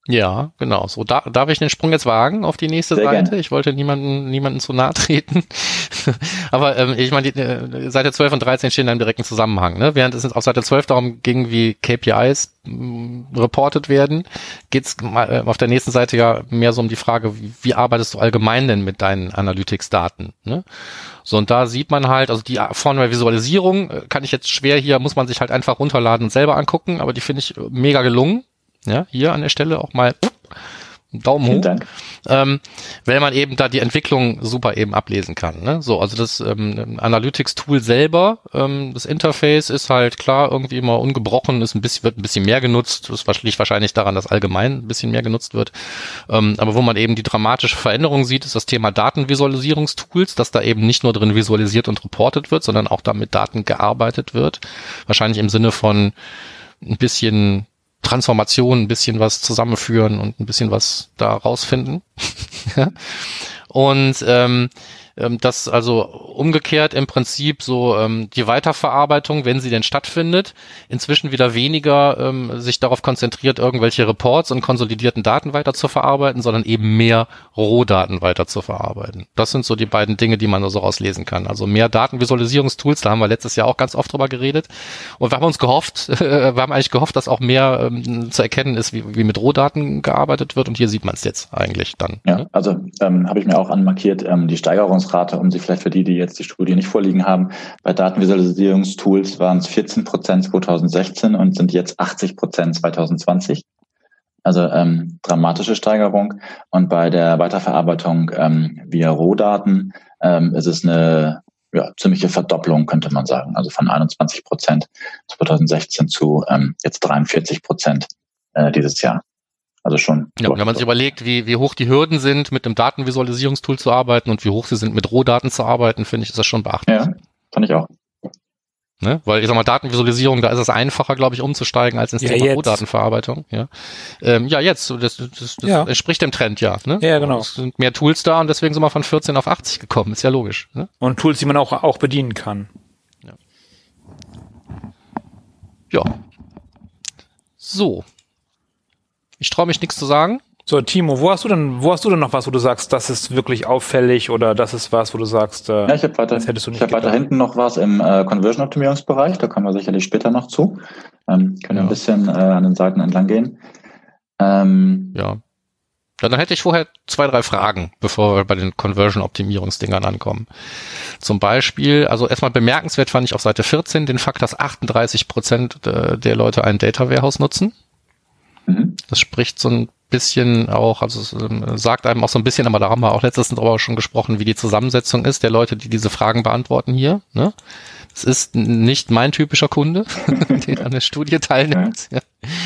Ja, genau. So, darf ich den Sprung jetzt wagen auf die nächste Sehr Seite? gerne. Ich wollte niemanden zu nahe treten. Aber ich meine, die Seite 12 und 13 stehen in einem direkten Zusammenhang. Ne? Während es auf Seite 12 darum ging, wie KPIs reported werden, geht's auf der nächsten Seite ja mehr so um die Frage, wie arbeitest du allgemein denn mit deinen Analytics-Daten? Ne? So, und da sieht man halt, also die Form der Visualisierung kann ich jetzt schwer hier, muss man sich halt einfach runterladen und selber angucken, aber die finde ich mega gelungen. Ja, hier an der Stelle auch mal einen Daumen hoch. Vielen Dank. Weil man eben da die Entwicklung super eben ablesen kann. Ne? So, also das Analytics-Tool selber, das Interface ist halt klar irgendwie immer ungebrochen, wird ein bisschen mehr genutzt. Das liegt wahrscheinlich daran, dass allgemein ein bisschen mehr genutzt wird. Aber wo man eben die dramatische Veränderung sieht, ist das Thema Datenvisualisierungstools, dass da eben nicht nur drin visualisiert und reportet wird, sondern auch da mit Daten gearbeitet wird. Wahrscheinlich im Sinne von ein bisschen Transformation, ein bisschen was zusammenführen und ein bisschen was da rausfinden. Und das also umgekehrt im Prinzip so die Weiterverarbeitung, wenn sie denn stattfindet, inzwischen wieder weniger sich darauf konzentriert, irgendwelche Reports und konsolidierten Daten weiter zu verarbeiten, sondern eben mehr Rohdaten weiter zu verarbeiten. Das sind so die beiden Dinge, die man so rauslesen kann. Also mehr Datenvisualisierungstools, da haben wir letztes Jahr auch ganz oft drüber geredet. Und wir haben eigentlich gehofft, dass auch mehr zu erkennen ist, wie mit Rohdaten gearbeitet wird. Und hier sieht man es jetzt eigentlich dann. Ja, also habe ich mir auch anmarkiert, die Steigerungsrate, um sie vielleicht für die jetzt die Studie nicht vorliegen haben, bei Datenvisualisierungstools waren es 14% 2016 und sind jetzt 80% 2020. Also dramatische Steigerung. Und bei der Weiterverarbeitung via Rohdaten ist es eine ziemliche Verdopplung, könnte man sagen. Also von 21% 2016 zu jetzt 43% dieses Jahr. Also schon. Ja, wenn man sich überlegt, wie hoch die Hürden sind, mit einem Datenvisualisierungstool zu arbeiten und wie hoch sie sind, mit Rohdaten zu arbeiten, finde ich, ist das schon beachtlich. Ja, fand ich auch. Ne? Weil ich sag mal, Datenvisualisierung, da ist es einfacher, glaube ich, umzusteigen als ins Thema Rohdatenverarbeitung. Ja, jetzt, das entspricht dem Trend, ja. Ne? Ja, genau. Es sind mehr Tools da und deswegen sind wir von 14 auf 80 gekommen, ist ja logisch. Ne? Und Tools, die man auch bedienen kann. Ja. So. Ich traue mich nichts zu sagen. So, Timo, wo hast du denn noch was, wo du sagst, das ist wirklich auffällig oder das ist was, wo du sagst, ich habe weiter hinten noch was im Conversion-Optimierungsbereich, da kommen wir sicherlich später noch zu. Können wir ein bisschen an den Seiten entlang gehen. Ja, dann hätte ich vorher 2, 3 Fragen, bevor wir bei den Conversion-Optimierungsdingern ankommen. Zum Beispiel, also erstmal bemerkenswert fand ich auf Seite 14 den Fakt, dass 38% der Leute einen Data Warehouse nutzen. Das spricht so ein bisschen auch, also es sagt einem auch so ein bisschen, aber da haben wir auch letztens drüber schon gesprochen, wie die Zusammensetzung ist der Leute, die diese Fragen beantworten hier. Ne? Es ist nicht mein typischer Kunde, der an der Studie teilnimmt. Ja.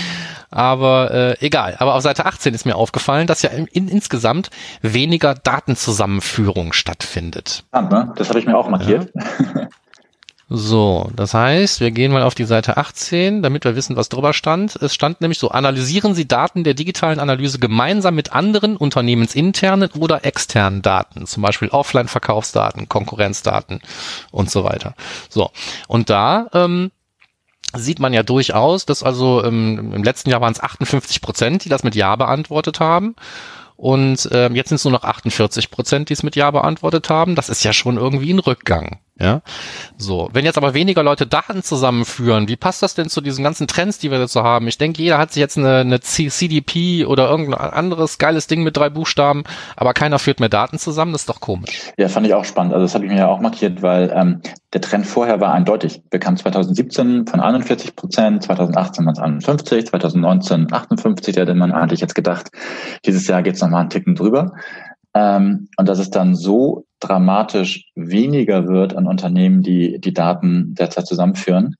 Aber egal. Aber auf Seite 18 ist mir aufgefallen, dass ja insgesamt weniger Datenzusammenführung stattfindet. Das habe ich mir auch markiert. Ja. So, das heißt, wir gehen mal auf die Seite 18, damit wir wissen, was drüber stand. Es stand nämlich so, analysieren Sie Daten der digitalen Analyse gemeinsam mit anderen unternehmensinternen oder externen Daten, zum Beispiel Offline-Verkaufsdaten, Konkurrenzdaten und so weiter. So, und da sieht man ja durchaus, dass also im letzten Jahr waren es 58%, die das mit Ja beantwortet haben. Und jetzt sind es nur noch 48%, die es mit Ja beantwortet haben. Das ist ja schon irgendwie ein Rückgang. Ja, so. Wenn jetzt aber weniger Leute Daten zusammenführen, wie passt das denn zu diesen ganzen Trends, die wir dazu haben? Ich denke, jeder hat sich jetzt eine CDP oder irgendein anderes geiles Ding mit 3 Buchstaben, aber keiner führt mehr Daten zusammen. Das ist doch komisch. Ja, fand ich auch spannend. Also das habe ich mir ja auch markiert, weil der Trend vorher war eindeutig. Wir kamen 2017 von 41%, 2018 waren es 51%, 2019 58%. Da hätte man eigentlich jetzt gedacht, dieses Jahr geht es nochmal einen Ticken drüber. Und dass es dann so dramatisch weniger wird an Unternehmen, die die Daten derzeit zusammenführen,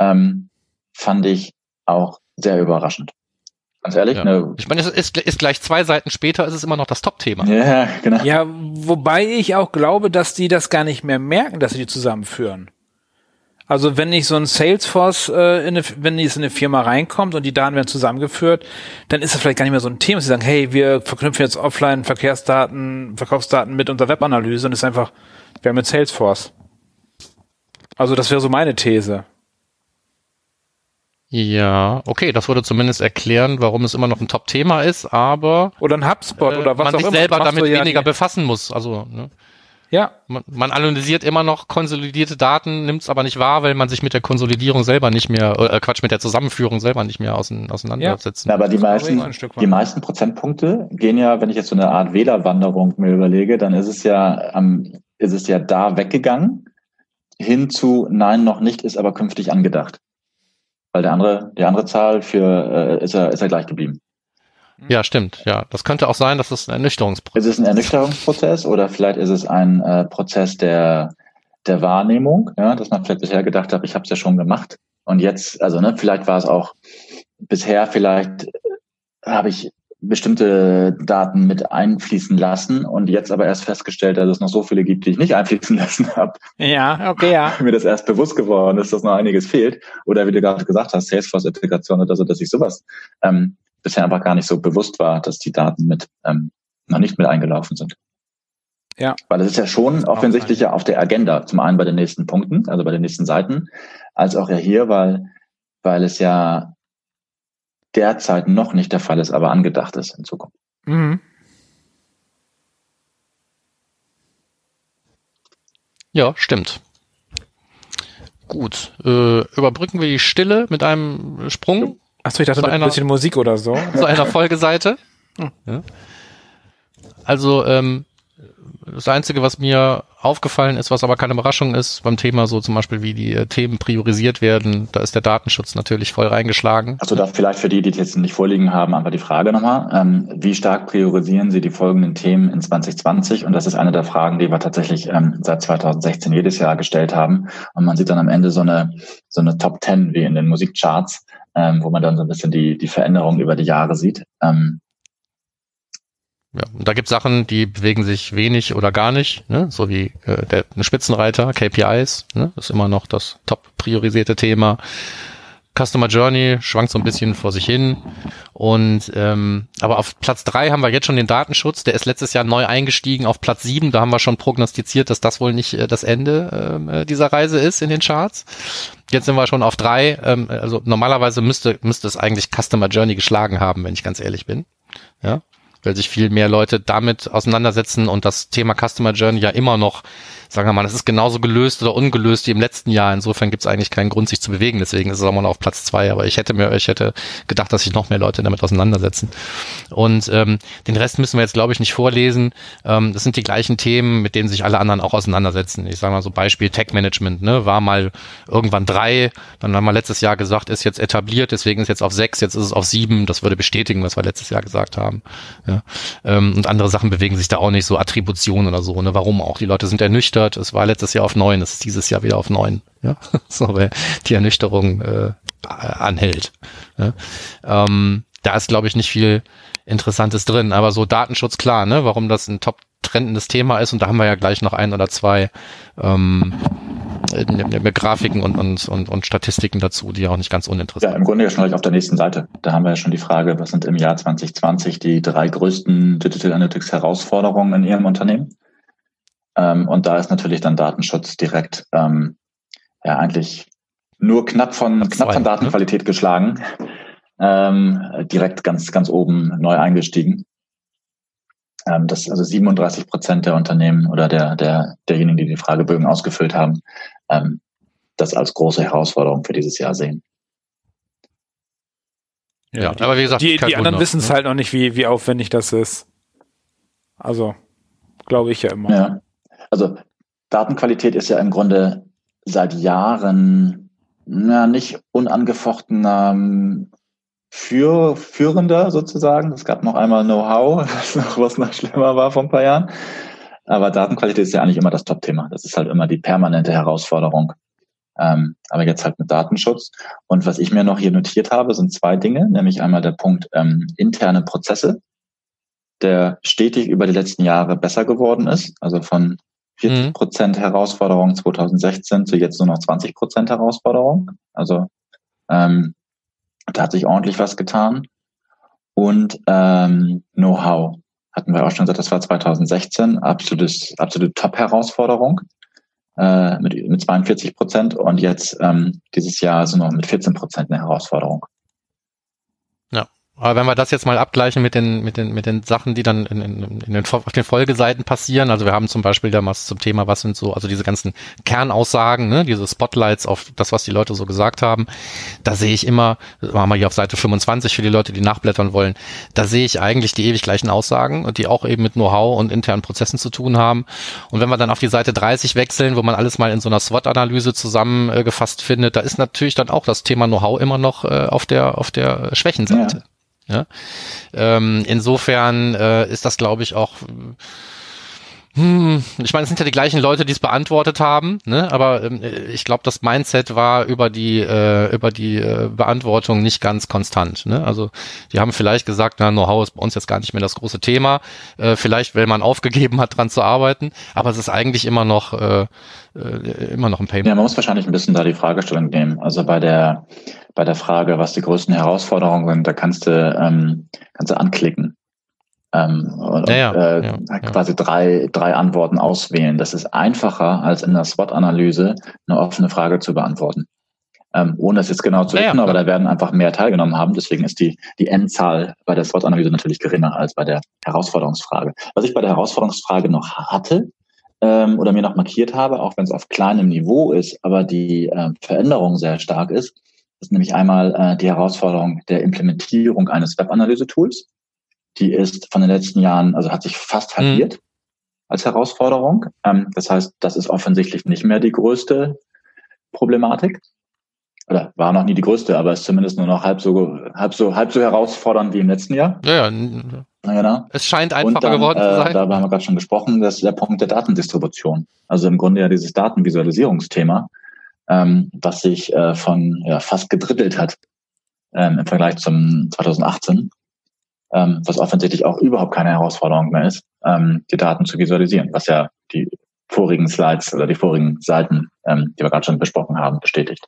fand ich auch sehr überraschend. Ganz ehrlich. Ja. Ich meine, es ist gleich 2 Seiten später, ist es immer noch das Top-Thema. Ja, genau. Ja, wobei ich auch glaube, dass die das gar nicht mehr merken, dass sie die zusammenführen. Also wenn nicht so ein Salesforce, wenn es in eine Firma reinkommt und die Daten werden zusammengeführt, dann ist das vielleicht gar nicht mehr so ein Thema. Sie sagen, hey, wir verknüpfen jetzt Offline-Verkehrsdaten, Verkaufsdaten mit unserer Webanalyse und ist einfach, wir haben jetzt Salesforce. Also das wäre so meine These. Ja, okay, das würde zumindest erklären, warum es immer noch ein Top-Thema ist, aber oder ein HubSpot oder was man auch sich immer. selber damit weniger befassen muss. Also ja, man analysiert immer noch konsolidierte Daten, nimmt es aber nicht wahr, weil man sich mit der Konsolidierung selber nicht mehr, mit der Zusammenführung selber nicht mehr auseinandersetzt. Ja, aber die meisten Prozentpunkte gehen ja, wenn ich jetzt so eine Art Wählerwanderung mir überlege, dann ist es ja da weggegangen, hin zu nein, noch nicht, ist aber künftig angedacht. Weil die andere Zahl ist er gleich geblieben. Ja, stimmt. Ja, das könnte auch sein, dass es ein Ernüchterungsprozess ist. Ist es ein Ernüchterungsprozess oder vielleicht ist es ein Prozess der Wahrnehmung, ja, dass man vielleicht bisher gedacht hat, ich habe es ja schon gemacht und jetzt, vielleicht war es auch bisher, vielleicht habe ich bestimmte Daten mit einfließen lassen und jetzt aber erst festgestellt, dass es noch so viele gibt, die ich nicht einfließen lassen habe. Ja, okay, ja. Mir das erst bewusst geworden ist, dass noch einiges fehlt. Oder wie du gerade gesagt hast, Salesforce-Integration oder so, dass ich sowas bisher einfach gar nicht so bewusst war, dass die Daten noch nicht mit eingelaufen sind. Ja. Weil es ist ja schon offensichtlich ja auf der Agenda, zum einen bei den nächsten Punkten, also bei den nächsten Seiten, als auch ja hier, weil es ja derzeit noch nicht der Fall ist, aber angedacht ist in Zukunft. Mhm. Ja, stimmt. Gut, überbrücken wir die Stille mit einem Sprung. Achso, ich dachte mit ein bisschen Musik oder so. Zu einer Folgeseite. Ja. Also das Einzige, was mir aufgefallen ist, was aber keine Überraschung ist, beim Thema so zum Beispiel, wie die Themen priorisiert werden, da ist der Datenschutz natürlich voll reingeschlagen. Also da vielleicht für die jetzt nicht vorliegen haben, einfach die Frage nochmal, wie stark priorisieren Sie die folgenden Themen in 2020? Und das ist eine der Fragen, die wir tatsächlich seit 2016 jedes Jahr gestellt haben. Und man sieht dann am Ende so eine Top 10 wie in den Musikcharts, wo man dann so ein bisschen die Veränderungen über die Jahre sieht. Ja, und da gibt es Sachen, die bewegen sich wenig oder gar nicht, ne? So wie eine Spitzenreiter, KPIs, ne? Das ist immer noch das top priorisierte Thema. Customer Journey schwankt so ein bisschen vor sich hin. Und aber auf Platz 3 haben wir jetzt schon den Datenschutz, der ist letztes Jahr neu eingestiegen. Auf Platz 7, da haben wir schon prognostiziert, dass das wohl nicht das Ende dieser Reise ist in den Charts. Jetzt sind wir schon auf 3. Also normalerweise müsste es eigentlich Customer Journey geschlagen haben, wenn ich ganz ehrlich bin. Ja. Weil sich viel mehr Leute damit auseinandersetzen und das Thema Customer Journey ja immer noch, sagen wir mal, das ist genauso gelöst oder ungelöst wie im letzten Jahr. Insofern gibt es eigentlich keinen Grund, sich zu bewegen. Deswegen ist es auch mal auf Platz 2. Aber ich hätte gedacht, dass sich noch mehr Leute damit auseinandersetzen. Und den Rest müssen wir jetzt, glaube ich, nicht vorlesen. Das sind die gleichen Themen, mit denen sich alle anderen auch auseinandersetzen. Ich sage mal so Beispiel Tech-Management, ne, war mal irgendwann 3. Dann haben wir letztes Jahr gesagt, ist jetzt etabliert, deswegen ist jetzt auf 6, jetzt ist es auf 7. Das würde bestätigen, was wir letztes Jahr gesagt haben. Ja. Und andere Sachen bewegen sich da auch nicht, so Attribution oder so, ne? Warum auch? Die Leute sind ernüchtert. Es war letztes Jahr auf 9, es ist dieses Jahr wieder auf 9. Ja? So, weil die Ernüchterung anhält. Ja? Da ist, glaube ich, nicht viel Interessantes drin, aber so Datenschutz, klar, ne? Warum das ein top-trendendes Thema ist, und da haben wir ja gleich noch 1 oder 2 Grafiken und Statistiken dazu, die auch nicht ganz uninteressant sind. Ja, im Grunde ja schon gleich auf der nächsten Seite. Da haben wir ja schon die Frage, was sind im Jahr 2020 die 3 größten Digital Analytics Herausforderungen in Ihrem Unternehmen? Und da ist natürlich dann Datenschutz direkt eigentlich nur knapp von Datenqualität geschlagen. Direkt ganz, ganz oben neu eingestiegen. Das also 37% der Unternehmen oder derjenigen, die die Fragebögen ausgefüllt haben, das als große Herausforderung für dieses Jahr sehen. Ja, aber wie gesagt, die anderen wissen es halt noch nicht, wie aufwendig das ist. Also, glaube ich ja immer. Ja, also Datenqualität ist ja im Grunde seit Jahren nicht unangefochten führender sozusagen. Es gab noch einmal Know-how, was noch schlimmer war vor ein paar Jahren. Aber Datenqualität ist ja eigentlich immer das Top-Thema. Das ist halt immer die permanente Herausforderung. Aber jetzt halt mit Datenschutz. Und was ich mir noch hier notiert habe, sind 2 Dinge, nämlich einmal der Punkt interne Prozesse, der stetig über die letzten Jahre besser geworden ist. Also von 40% Herausforderung 2016 zu jetzt nur noch 20% Herausforderung. Also da hat sich ordentlich was getan. Und Know-how hatten wir auch schon gesagt, das war 2016 absolute Top-Herausforderung. mit 42% und jetzt dieses Jahr sind wir mit 14% eine Herausforderung. Ja. Aber wenn wir das jetzt mal abgleichen mit den Sachen, die dann auf den Folgeseiten passieren, also wir haben zum Beispiel damals zum Thema, was sind so, also diese ganzen Kernaussagen, ne, diese Spotlights auf das, was die Leute so gesagt haben, da sehe ich immer, das machen wir hier auf Seite 25 für die Leute, die nachblättern wollen, da sehe ich eigentlich die ewig gleichen Aussagen und die auch eben mit Know-how und internen Prozessen zu tun haben. Und wenn wir dann auf die Seite 30 wechseln, wo man alles mal in so einer SWOT-Analyse zusammengefasst findet, da ist natürlich dann auch das Thema Know-how immer noch auf der Schwächenseite. Ja. Ja, insofern ist das, glaube ich, auch, ich meine, es sind ja die gleichen Leute, die es beantwortet haben, ne? Aber ich glaube, das Mindset war über die Beantwortung nicht ganz konstant. Ne? Also die haben vielleicht gesagt, na, Know-how ist bei uns jetzt gar nicht mehr das große Thema, vielleicht, weil man aufgegeben hat, dran zu arbeiten, aber es ist eigentlich immer noch ein Pain. Ja, man muss wahrscheinlich ein bisschen da die Fragestellung nehmen. Also bei der Frage, was die größten Herausforderungen sind, da kannst du anklicken quasi drei Antworten auswählen. Das ist einfacher, als in der SWOT-Analyse eine offene Frage zu beantworten. Ohne es jetzt genau zu wissen, aber da werden einfach mehr teilgenommen haben. Deswegen ist die Endzahl bei der SWOT-Analyse natürlich geringer als bei der Herausforderungsfrage. Was ich bei der Herausforderungsfrage noch hatte, oder mir noch markiert habe, auch wenn es auf kleinem Niveau ist, aber die Veränderung sehr stark ist nämlich einmal die Herausforderung der Implementierung eines Web-Analyse-Tools. Die ist von den letzten Jahren, also hat sich fast halbiert als Herausforderung. Das heißt, das ist offensichtlich nicht mehr die größte Problematik. Oder war noch nie die größte, aber ist zumindest nur noch halb so herausfordernd wie im letzten Jahr. Ja. Genau. Es scheint einfacher geworden zu sein. Darüber haben wir gerade schon gesprochen, das ist der Punkt der Datendistribution. Also im Grunde ja dieses Datenvisualisierungsthema, was sich fast gedrittelt hat im Vergleich zum 2018, was offensichtlich auch überhaupt keine Herausforderung mehr ist, die Daten zu visualisieren, was ja die vorigen Slides oder die vorigen Seiten, die wir gerade schon besprochen haben, bestätigt.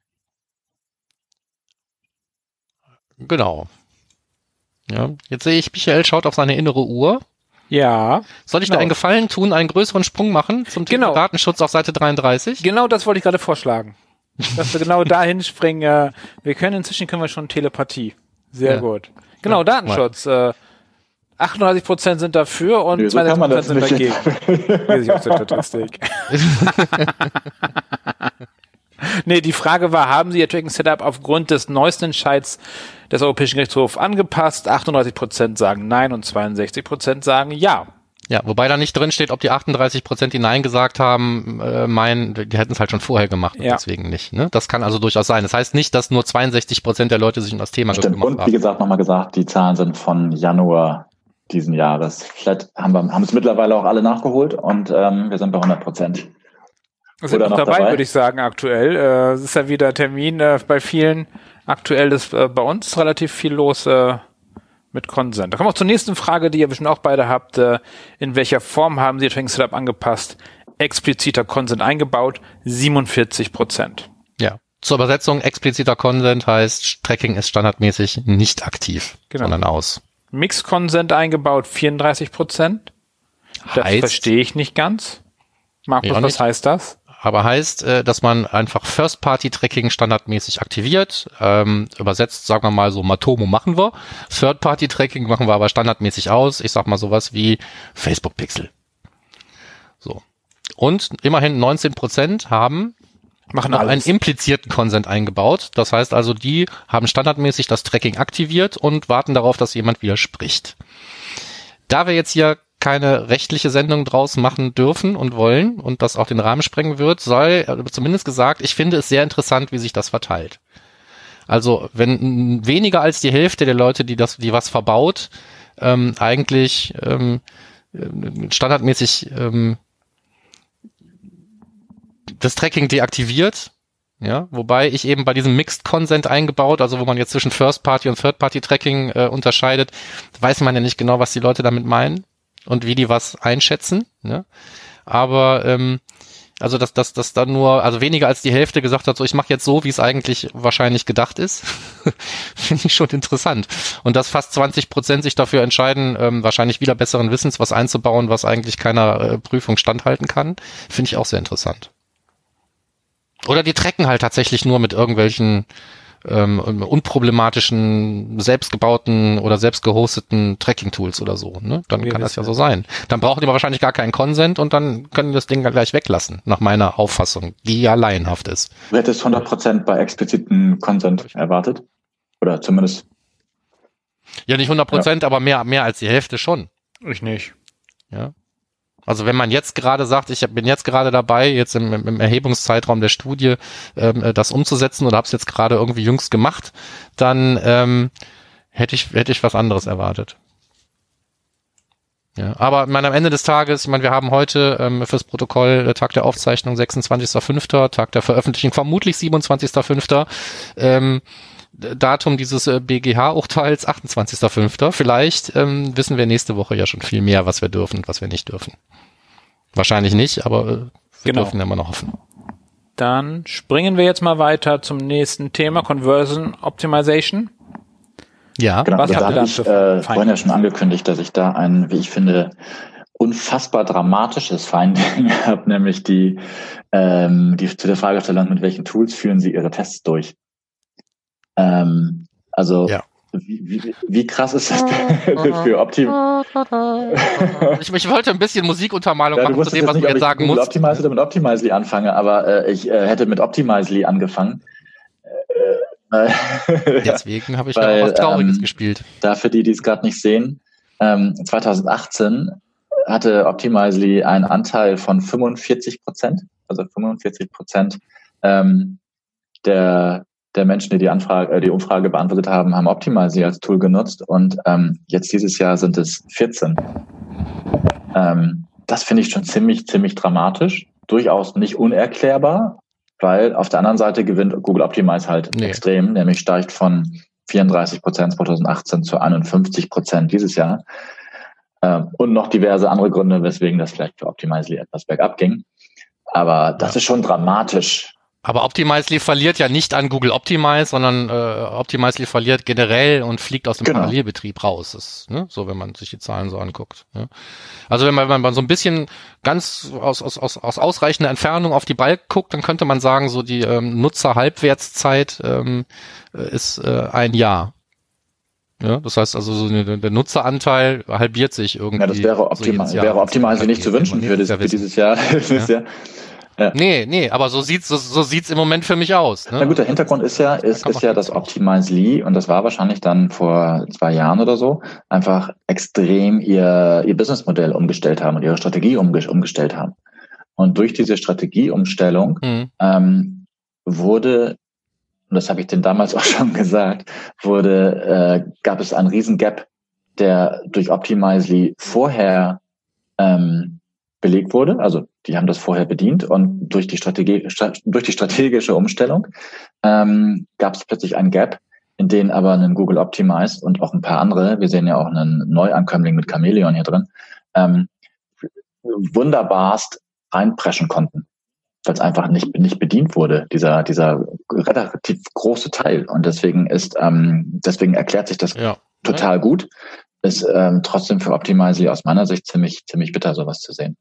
Genau. Ja, jetzt sehe ich, Michael schaut auf seine innere Uhr. Ja. Soll ich dir einen Gefallen tun, einen größeren Sprung machen zum Thema Datenschutz auf Seite 33? Genau, das wollte ich gerade vorschlagen. Dass wir genau dahin springen. Inzwischen können wir schon Telepathie. Sehr gut. Genau, Datenschutz. 38% sind dafür und 62% sind dagegen. Lese ich aus der Statistik. Nee, die Frage war, haben Sie Ihr Tracking-Setup aufgrund des neuesten Entscheids des Europäischen Gerichtshofs angepasst? 38% sagen nein und 62% sagen ja. Ja, wobei da nicht drin steht, ob die 38%, die nein gesagt haben, die hätten es halt schon vorher gemacht und deswegen nicht. Ne? Das kann also durchaus sein. Das heißt nicht, dass nur 62% der Leute sich um das Thema gekümmert haben. Und wie gesagt, nochmal gesagt, die Zahlen sind von Januar diesen Jahres. Vielleicht haben es mittlerweile auch alle nachgeholt und wir sind bei 100%. Wir sind noch dabei, würde ich sagen, aktuell. Es ist ja wieder Termin bei vielen. Aktuell ist bei uns relativ viel los mit Consent. Da kommen wir auch zur nächsten Frage, die ihr bestimmt auch beide habt. In welcher Form haben Sie Ihr Tracking Setup angepasst? Expliziter Consent eingebaut, 47%. Ja, zur Übersetzung, expliziter Consent heißt, Tracking ist standardmäßig nicht aktiv, sondern aus. Mixed Consent eingebaut, 34%. Das verstehe ich nicht ganz. Markus, was heißt das? Aber heißt, dass man einfach First-Party-Tracking standardmäßig aktiviert. Übersetzt, sagen wir mal so, Matomo machen wir. Third-Party-Tracking machen wir aber standardmäßig aus. Ich sag mal sowas wie Facebook-Pixel. So. Und immerhin 19% haben einen implizierten Consent eingebaut. Das heißt also, die haben standardmäßig das Tracking aktiviert und warten darauf, dass jemand widerspricht. Da wir jetzt hier keine rechtliche Sendung draus machen dürfen und wollen und das auch den Rahmen sprengen wird, sei zumindest gesagt, ich finde es sehr interessant, wie sich das verteilt. Also wenn weniger als die Hälfte der Leute, die was verbaut, eigentlich standardmäßig das Tracking deaktiviert, ja, wobei ich eben bei diesem Mixed Consent eingebaut, also wo man jetzt zwischen First Party und Third Party Tracking unterscheidet, weiß man ja nicht genau, was die Leute damit meinen und wie die was einschätzen, ne? Aber also dass dann nur, also weniger als die Hälfte gesagt hat, so ich mache jetzt so, wie es eigentlich wahrscheinlich gedacht ist, finde ich schon interessant. Und dass fast 20% sich dafür entscheiden, wahrscheinlich wieder besseren Wissens was einzubauen, was eigentlich keiner Prüfung standhalten kann, finde ich auch sehr interessant. Oder die tracken halt tatsächlich nur mit irgendwelchen unproblematischen, selbstgebauten oder selbst gehosteten Tracking-Tools oder so. Ne? Dann kann das ja so sein. Dann brauchen die aber wahrscheinlich gar keinen Consent und dann können die das Ding gleich weglassen, nach meiner Auffassung, die ja laienhaft ist. Du hättest 100% bei expliziten Consent erwartet? Oder zumindest? Ja, nicht 100%, aber mehr als die Hälfte schon. Ich nicht. Ja. Also wenn man jetzt gerade sagt, ich bin jetzt gerade dabei, jetzt im Erhebungszeitraum der Studie das umzusetzen oder habe es jetzt gerade irgendwie jüngst gemacht, dann hätte ich was anderes erwartet. Ja, aber am Ende des Tages, ich meine, wir haben heute fürs Protokoll Tag der Aufzeichnung 26.05., Tag der Veröffentlichung vermutlich 27.05., Datum dieses BGH-Urteils 28.05. Vielleicht wissen wir nächste Woche ja schon viel mehr, was wir dürfen und was wir nicht dürfen. Wahrscheinlich nicht, aber wir dürfen immer noch hoffen. Dann springen wir jetzt mal weiter zum nächsten Thema, Conversion Optimization. Ja, genau. Was habt ihr da vorhin ja schon angekündigt, dass ich da ein, wie ich finde, unfassbar dramatisches Finding habe, nämlich die zu der Fragestellung, mit welchen Tools führen Sie Ihre Tests durch? Wie krass ist das für Optim? Ich wollte ein bisschen Musikuntermalung machen zu dem, was du jetzt sagen musst. Optimizely oder mit Optimizely anfange, aber ich hätte mit Optimizely angefangen. Deswegen habe ich ja auch was Trauriges gespielt. Für die es gerade nicht sehen, 2018 hatte Optimizely einen Anteil von 45%, also 45% der Menschen, die die Umfrage beantwortet haben, haben Optimizely als Tool genutzt und jetzt dieses Jahr sind es 14. Das finde ich schon ziemlich dramatisch, durchaus nicht unerklärbar, weil auf der anderen Seite gewinnt Google Optimize halt extrem, nämlich steigt von 34% 2018 zu 51% dieses Jahr und noch diverse andere Gründe, weswegen das vielleicht für Optimizely etwas bergab ging. Aber das ist schon dramatisch. Aber Optimizely verliert ja nicht an Google Optimize, sondern Optimizely verliert generell und fliegt aus dem Parallelbetrieb raus. Das ist, ne, so, wenn man sich die Zahlen so anguckt. Ja. Also wenn man so ein bisschen ganz aus ausreichender Entfernung auf die Balken guckt, dann könnte man sagen, so die Nutzer-Halbwertszeit ist ein Jahr. Ja, das heißt also, so der Nutzeranteil halbiert sich irgendwie. Ja, das wäre Optimizely nicht zu wünschen für dieses Jahr. Ja. Ja. Nee, aber so sieht's im Moment für mich aus. Ne? Na gut, der Hintergrund ist ja, dass Optimizely, und das war wahrscheinlich dann vor 2 Jahren oder so, einfach extrem ihr Businessmodell umgestellt haben und ihre Strategie umgestellt haben. Und durch diese Strategieumstellung wurde, und das habe ich denn damals auch schon gesagt, gab es einen riesen Gap, der durch Optimizely vorher belegt wurde, also die haben das vorher bedient und durch die strategische Umstellung gab es plötzlich einen Gap, in den aber ein Google Optimize und auch ein paar andere, wir sehen ja auch einen Neuankömmling mit Chameleon hier drin, wunderbarst reinpreschen konnten, weil es einfach nicht bedient wurde, dieser relativ große Teil. Und deswegen erklärt sich das total gut. Ist trotzdem für Optimizely aus meiner Sicht ziemlich bitter, sowas zu sehen.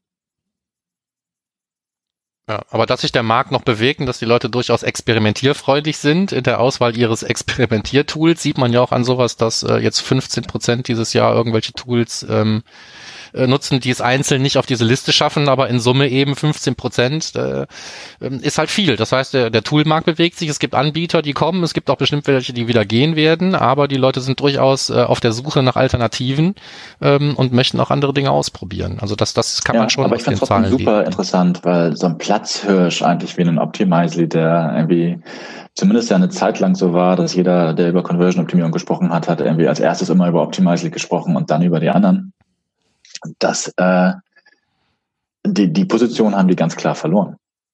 Ja, aber dass sich der Markt noch bewegt und dass die Leute durchaus experimentierfreudig sind in der Auswahl ihres Experimentiertools, sieht man ja auch an sowas, dass jetzt 15% dieses Jahr irgendwelche Tools nutzen, die es einzeln nicht auf diese Liste schaffen, aber in Summe eben 15%, ist halt viel. Das heißt, der Toolmarkt bewegt sich, es gibt Anbieter, die kommen, es gibt auch bestimmt welche, die wieder gehen werden, aber die Leute sind durchaus auf der Suche nach Alternativen und möchten auch andere Dinge ausprobieren. Also das kann man schon aus den Zahlen lesen. Aber ich finde es trotzdem super interessant, weil so ein Platzhirsch eigentlich wie ein Optimizely, der irgendwie zumindest ja eine Zeit lang so war, dass jeder, der über Conversion-Optimierung gesprochen hat irgendwie als erstes immer über Optimizely gesprochen und dann über die anderen. Die Position haben die ganz klar verloren.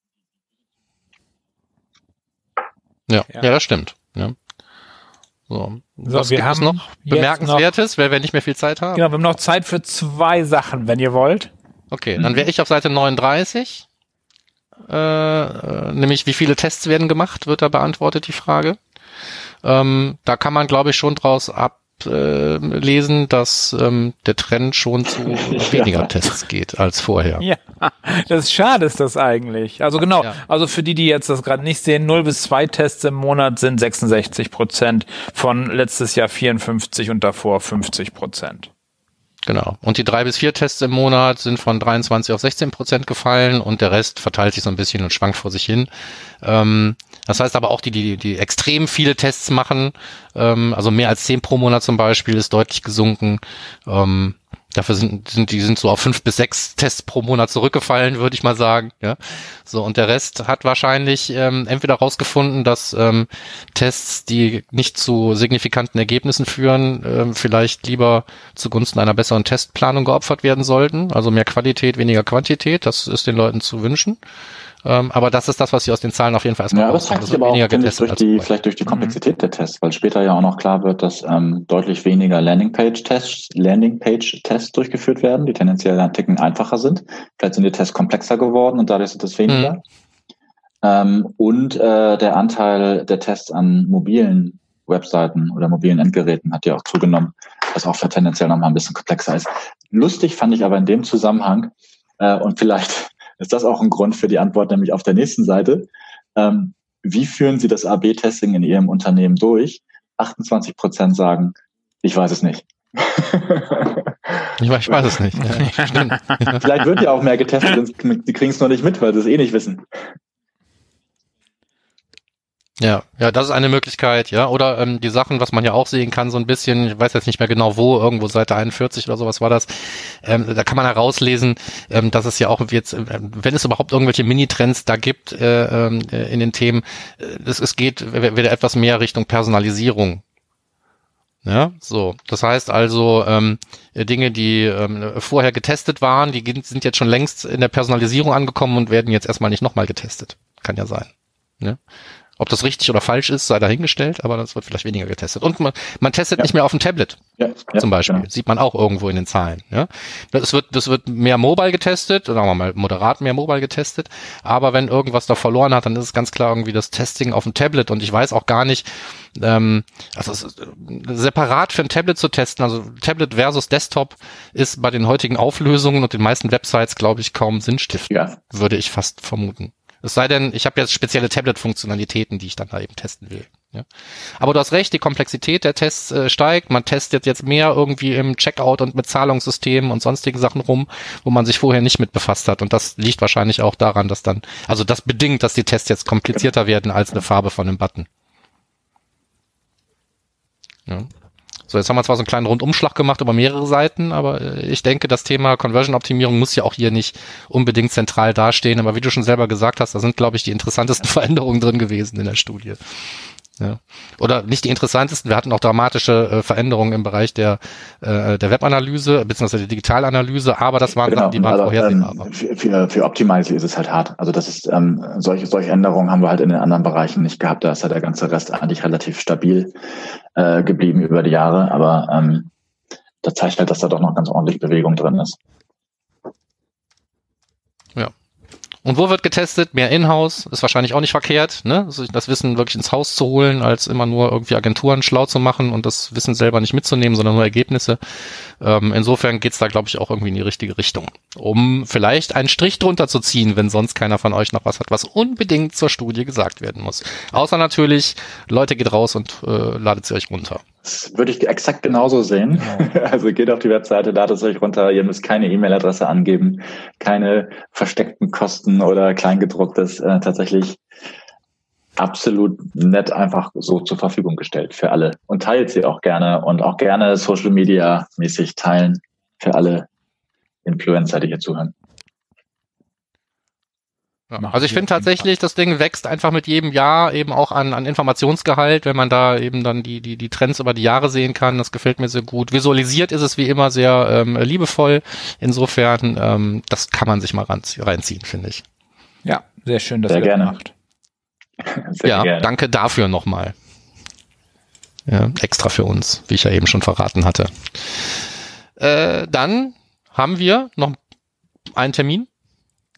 Ja, das stimmt. Ja. So, was wir haben noch Bemerkenswertes, weil wir nicht mehr viel Zeit haben? Genau, wir haben noch Zeit für 2 Sachen, wenn ihr wollt. Okay, dann wäre ich auf Seite 39. Nämlich, wie viele Tests werden gemacht, wird da beantwortet, die Frage. Da kann man, glaube ich, schon draus ablesen, dass der Trend schon zu weniger Tests geht als vorher. Ja, das ist schade, ist das eigentlich. Also genau, also für die jetzt das gerade nicht sehen, 0 bis 2 Tests im Monat sind 66% von letztes Jahr 54 und davor 50%. Genau. Und die 3 bis 4 Tests im Monat sind von 23 auf 16% gefallen und der Rest verteilt sich so ein bisschen und schwankt vor sich hin. Das heißt aber auch die extrem viele Tests machen, also mehr als 10 pro Monat zum Beispiel, ist deutlich gesunken. Dafür sind so auf 5 bis 6 Tests pro Monat zurückgefallen, würde ich mal sagen. Ja, so, und der Rest hat wahrscheinlich entweder rausgefunden, dass Tests, die nicht zu signifikanten Ergebnissen führen, vielleicht lieber zugunsten einer besseren Testplanung geopfert werden sollten. Also mehr Qualität, weniger Quantität. Das ist den Leuten zu wünschen. Aber das ist das, was sie aus den Zahlen auf jeden Fall erstmal das zeigt sich aber auch vielleicht durch die Komplexität der Tests, weil später ja auch noch klar wird, dass deutlich weniger Landingpage-Tests durchgeführt werden, die tendenziell ein Ticken einfacher sind. Vielleicht sind die Tests komplexer geworden und dadurch sind es weniger. Und der Anteil der Tests an mobilen Webseiten oder mobilen Endgeräten hat ja auch zugenommen, was auch für tendenziell nochmal ein bisschen komplexer ist. Lustig fand ich aber in dem Zusammenhang, und vielleicht ist das auch ein Grund für die Antwort, nämlich auf der nächsten Seite. Wie führen Sie das AB-Testing in Ihrem Unternehmen durch? 28% sagen, ich weiß es nicht. Ich weiß es nicht. Ja, stimmt. Vielleicht wird ja auch mehr getestet, die kriegen es noch nicht mit, weil sie es eh nicht wissen. Ja, das ist eine Möglichkeit, ja. Oder die Sachen, was man ja auch sehen kann, so ein bisschen, ich weiß jetzt nicht mehr genau wo, irgendwo Seite 41 oder sowas war das, da kann man herauslesen, dass es ja auch jetzt, wenn es überhaupt irgendwelche Mini-Trends da gibt in den Themen, es geht wieder etwas mehr Richtung Personalisierung. Ja, so. Das heißt also, Dinge, die vorher getestet waren, die sind jetzt schon längst in der Personalisierung angekommen und werden jetzt erstmal nicht nochmal getestet. Kann ja sein. Ja. Ob das richtig oder falsch ist, sei dahingestellt, aber das wird vielleicht weniger getestet. Und man testet nicht mehr auf dem Tablet, zum Beispiel. Genau. Sieht man auch irgendwo in den Zahlen. Ja? Das wird mehr mobile getestet, sagen wir mal moderat mehr mobile getestet, aber wenn irgendwas da verloren hat, dann ist es ganz klar irgendwie das Testing auf dem Tablet und ich weiß auch gar nicht, separat für ein Tablet zu testen, also Tablet versus Desktop ist bei den heutigen Auflösungen und den meisten Websites, glaube ich, kaum sinnstiftend, würde ich fast vermuten. Es sei denn, ich habe jetzt spezielle Tablet-Funktionalitäten, die ich dann da eben testen will. Ja. Aber du hast recht, die Komplexität der Tests steigt. Man testet jetzt mehr irgendwie im Checkout und mit Zahlungssystemen und sonstigen Sachen rum, wo man sich vorher nicht mit befasst hat. Und das liegt wahrscheinlich auch daran, dass das bedingt, dass die Tests jetzt komplizierter werden als eine Farbe von einem Button. Ja. So, jetzt haben wir zwar so einen kleinen Rundumschlag gemacht über mehrere Seiten, aber ich denke, das Thema Conversion-Optimierung muss ja auch hier nicht unbedingt zentral dastehen. Aber wie du schon selber gesagt hast, da sind, glaube ich, die interessantesten Veränderungen drin gewesen in der Studie. Ja. Oder nicht die interessantesten, wir hatten auch dramatische Veränderungen im Bereich der Webanalyse bzw. der Digitalanalyse, aber das waren Sachen, die waren vorhersehbar. Für Optimizely ist es halt hart. Also das ist solche Änderungen haben wir halt in den anderen Bereichen nicht gehabt. Da ist ja der ganze Rest eigentlich relativ stabil geblieben über die Jahre, aber da zeigt halt, dass da doch noch ganz ordentlich Bewegung drin ist. Ja. Und wo wird getestet? Mehr in-house, ist wahrscheinlich auch nicht verkehrt, ne? Das Wissen wirklich ins Haus zu holen, als immer nur irgendwie Agenturen schlau zu machen und das Wissen selber nicht mitzunehmen, sondern nur Ergebnisse. Insofern geht's da, glaube ich, auch irgendwie in die richtige Richtung. Um vielleicht einen Strich drunter zu ziehen, wenn sonst keiner von euch noch was hat, was unbedingt zur Studie gesagt werden muss. Außer natürlich, Leute, geht raus und ladet sie euch runter. Das würde ich exakt genauso sehen. Genau. Also geht auf die Webseite, ladet es euch runter, ihr müsst keine E-Mail-Adresse angeben, keine versteckten Kosten oder Kleingedrucktes, tatsächlich absolut nett einfach so zur Verfügung gestellt für alle. Und teilt sie auch gerne und auch gerne Social-Media-mäßig teilen für alle Influencer, die hier zuhören. Also ich finde tatsächlich, das Ding wächst einfach mit jedem Jahr eben auch an Informationsgehalt, wenn man da eben dann die Trends über die Jahre sehen kann. Das gefällt mir sehr gut. Visualisiert ist es wie immer sehr liebevoll. Insofern, das kann man sich mal reinziehen, finde ich. Ja, sehr schön, dass ihr das macht. Ja, gerne. Danke dafür nochmal. Ja, extra für uns, wie ich ja eben schon verraten hatte. Dann haben wir noch einen Termin.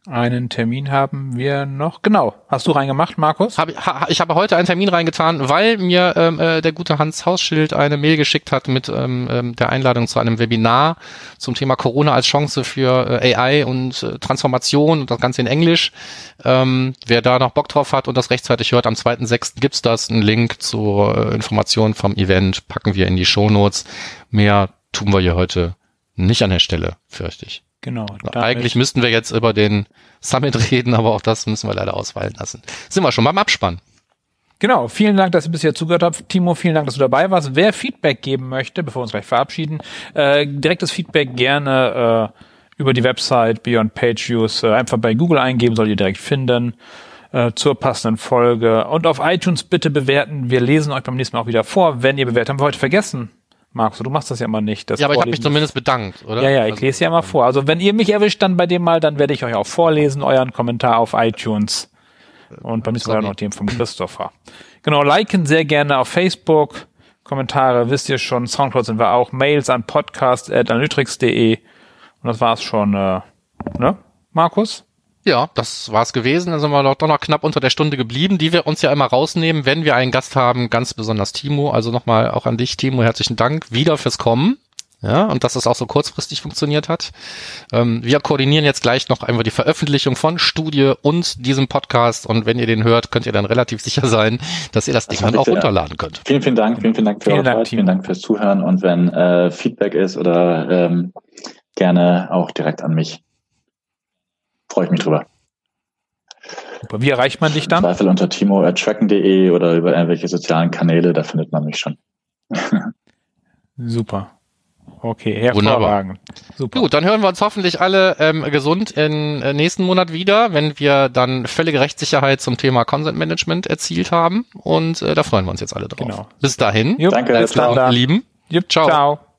Einen Termin haben wir noch. Genau. Hast du reingemacht, Markus? Ich habe heute einen Termin reingetan, weil mir der gute Hans Hausschild eine Mail geschickt hat mit der Einladung zu einem Webinar zum Thema Corona als Chance für AI und Transformation und das Ganze in Englisch. Wer da noch Bock drauf hat und das rechtzeitig hört, am 2.6. gibt's das. Einen Link zur Information vom Event packen wir in die Shownotes. Mehr tun wir hier heute nicht an der Stelle, fürchte ich. Genau. Eigentlich müssten wir jetzt über den Summit reden, aber auch das müssen wir leider ausfallen lassen. Sind wir schon beim Abspann. Genau. Vielen Dank, dass ihr bisher zugehört habt. Timo, vielen Dank, dass du dabei warst. Wer Feedback geben möchte, bevor wir uns gleich verabschieden, direktes Feedback gerne über die Website Beyond Page Views. Einfach bei Google eingeben, sollt ihr direkt finden zur passenden Folge. Und auf iTunes bitte bewerten. Wir lesen euch beim nächsten Mal auch wieder vor, wenn ihr bewertet. Haben wir heute vergessen. Markus, du machst das ja immer nicht. Ja, aber ich habe mich zumindest bedankt, oder? Ja, ich lese ja immer vor. Also wenn ihr mich erwischt dann bei dem Mal, dann werde ich euch auch vorlesen, euren Kommentar auf iTunes. Und beim nächsten Mal noch den vom Christopher. Genau, liken sehr gerne auf Facebook. Kommentare wisst ihr schon. Soundcloud sind wir auch. Mails an podcast@analytrix.de. Und das war's schon, ne? Markus? Ja, das war's gewesen. Dann sind wir doch noch knapp unter der Stunde geblieben, die wir uns ja immer rausnehmen, wenn wir einen Gast haben, ganz besonders Timo. Also nochmal auch an dich, Timo, herzlichen Dank wieder fürs Kommen. Ja, und dass es auch so kurzfristig funktioniert hat. Wir koordinieren jetzt gleich noch einmal die Veröffentlichung von Studie und diesem Podcast. Und wenn ihr den hört, könnt ihr dann relativ sicher sein, dass ihr das Ding dann auch runterladen könnt. Vielen Dank für eure Zeit. Vielen Dank fürs Zuhören. Und wenn Feedback ist oder gerne auch direkt an mich. Freue ich mich drüber. Super. Wie erreicht man dich dann? Im Zweifel unter timo@tracken.de oder über irgendwelche sozialen Kanäle, da findet man mich schon. Super. Okay, hervorragend. Super. Gut, dann hören wir uns hoffentlich alle gesund im nächsten Monat wieder, wenn wir dann völlige Rechtssicherheit zum Thema Consent Management erzielt haben. Und da freuen wir uns jetzt alle drauf. Genau. Bis dahin. Danke, ciao. Lieben. Ciao.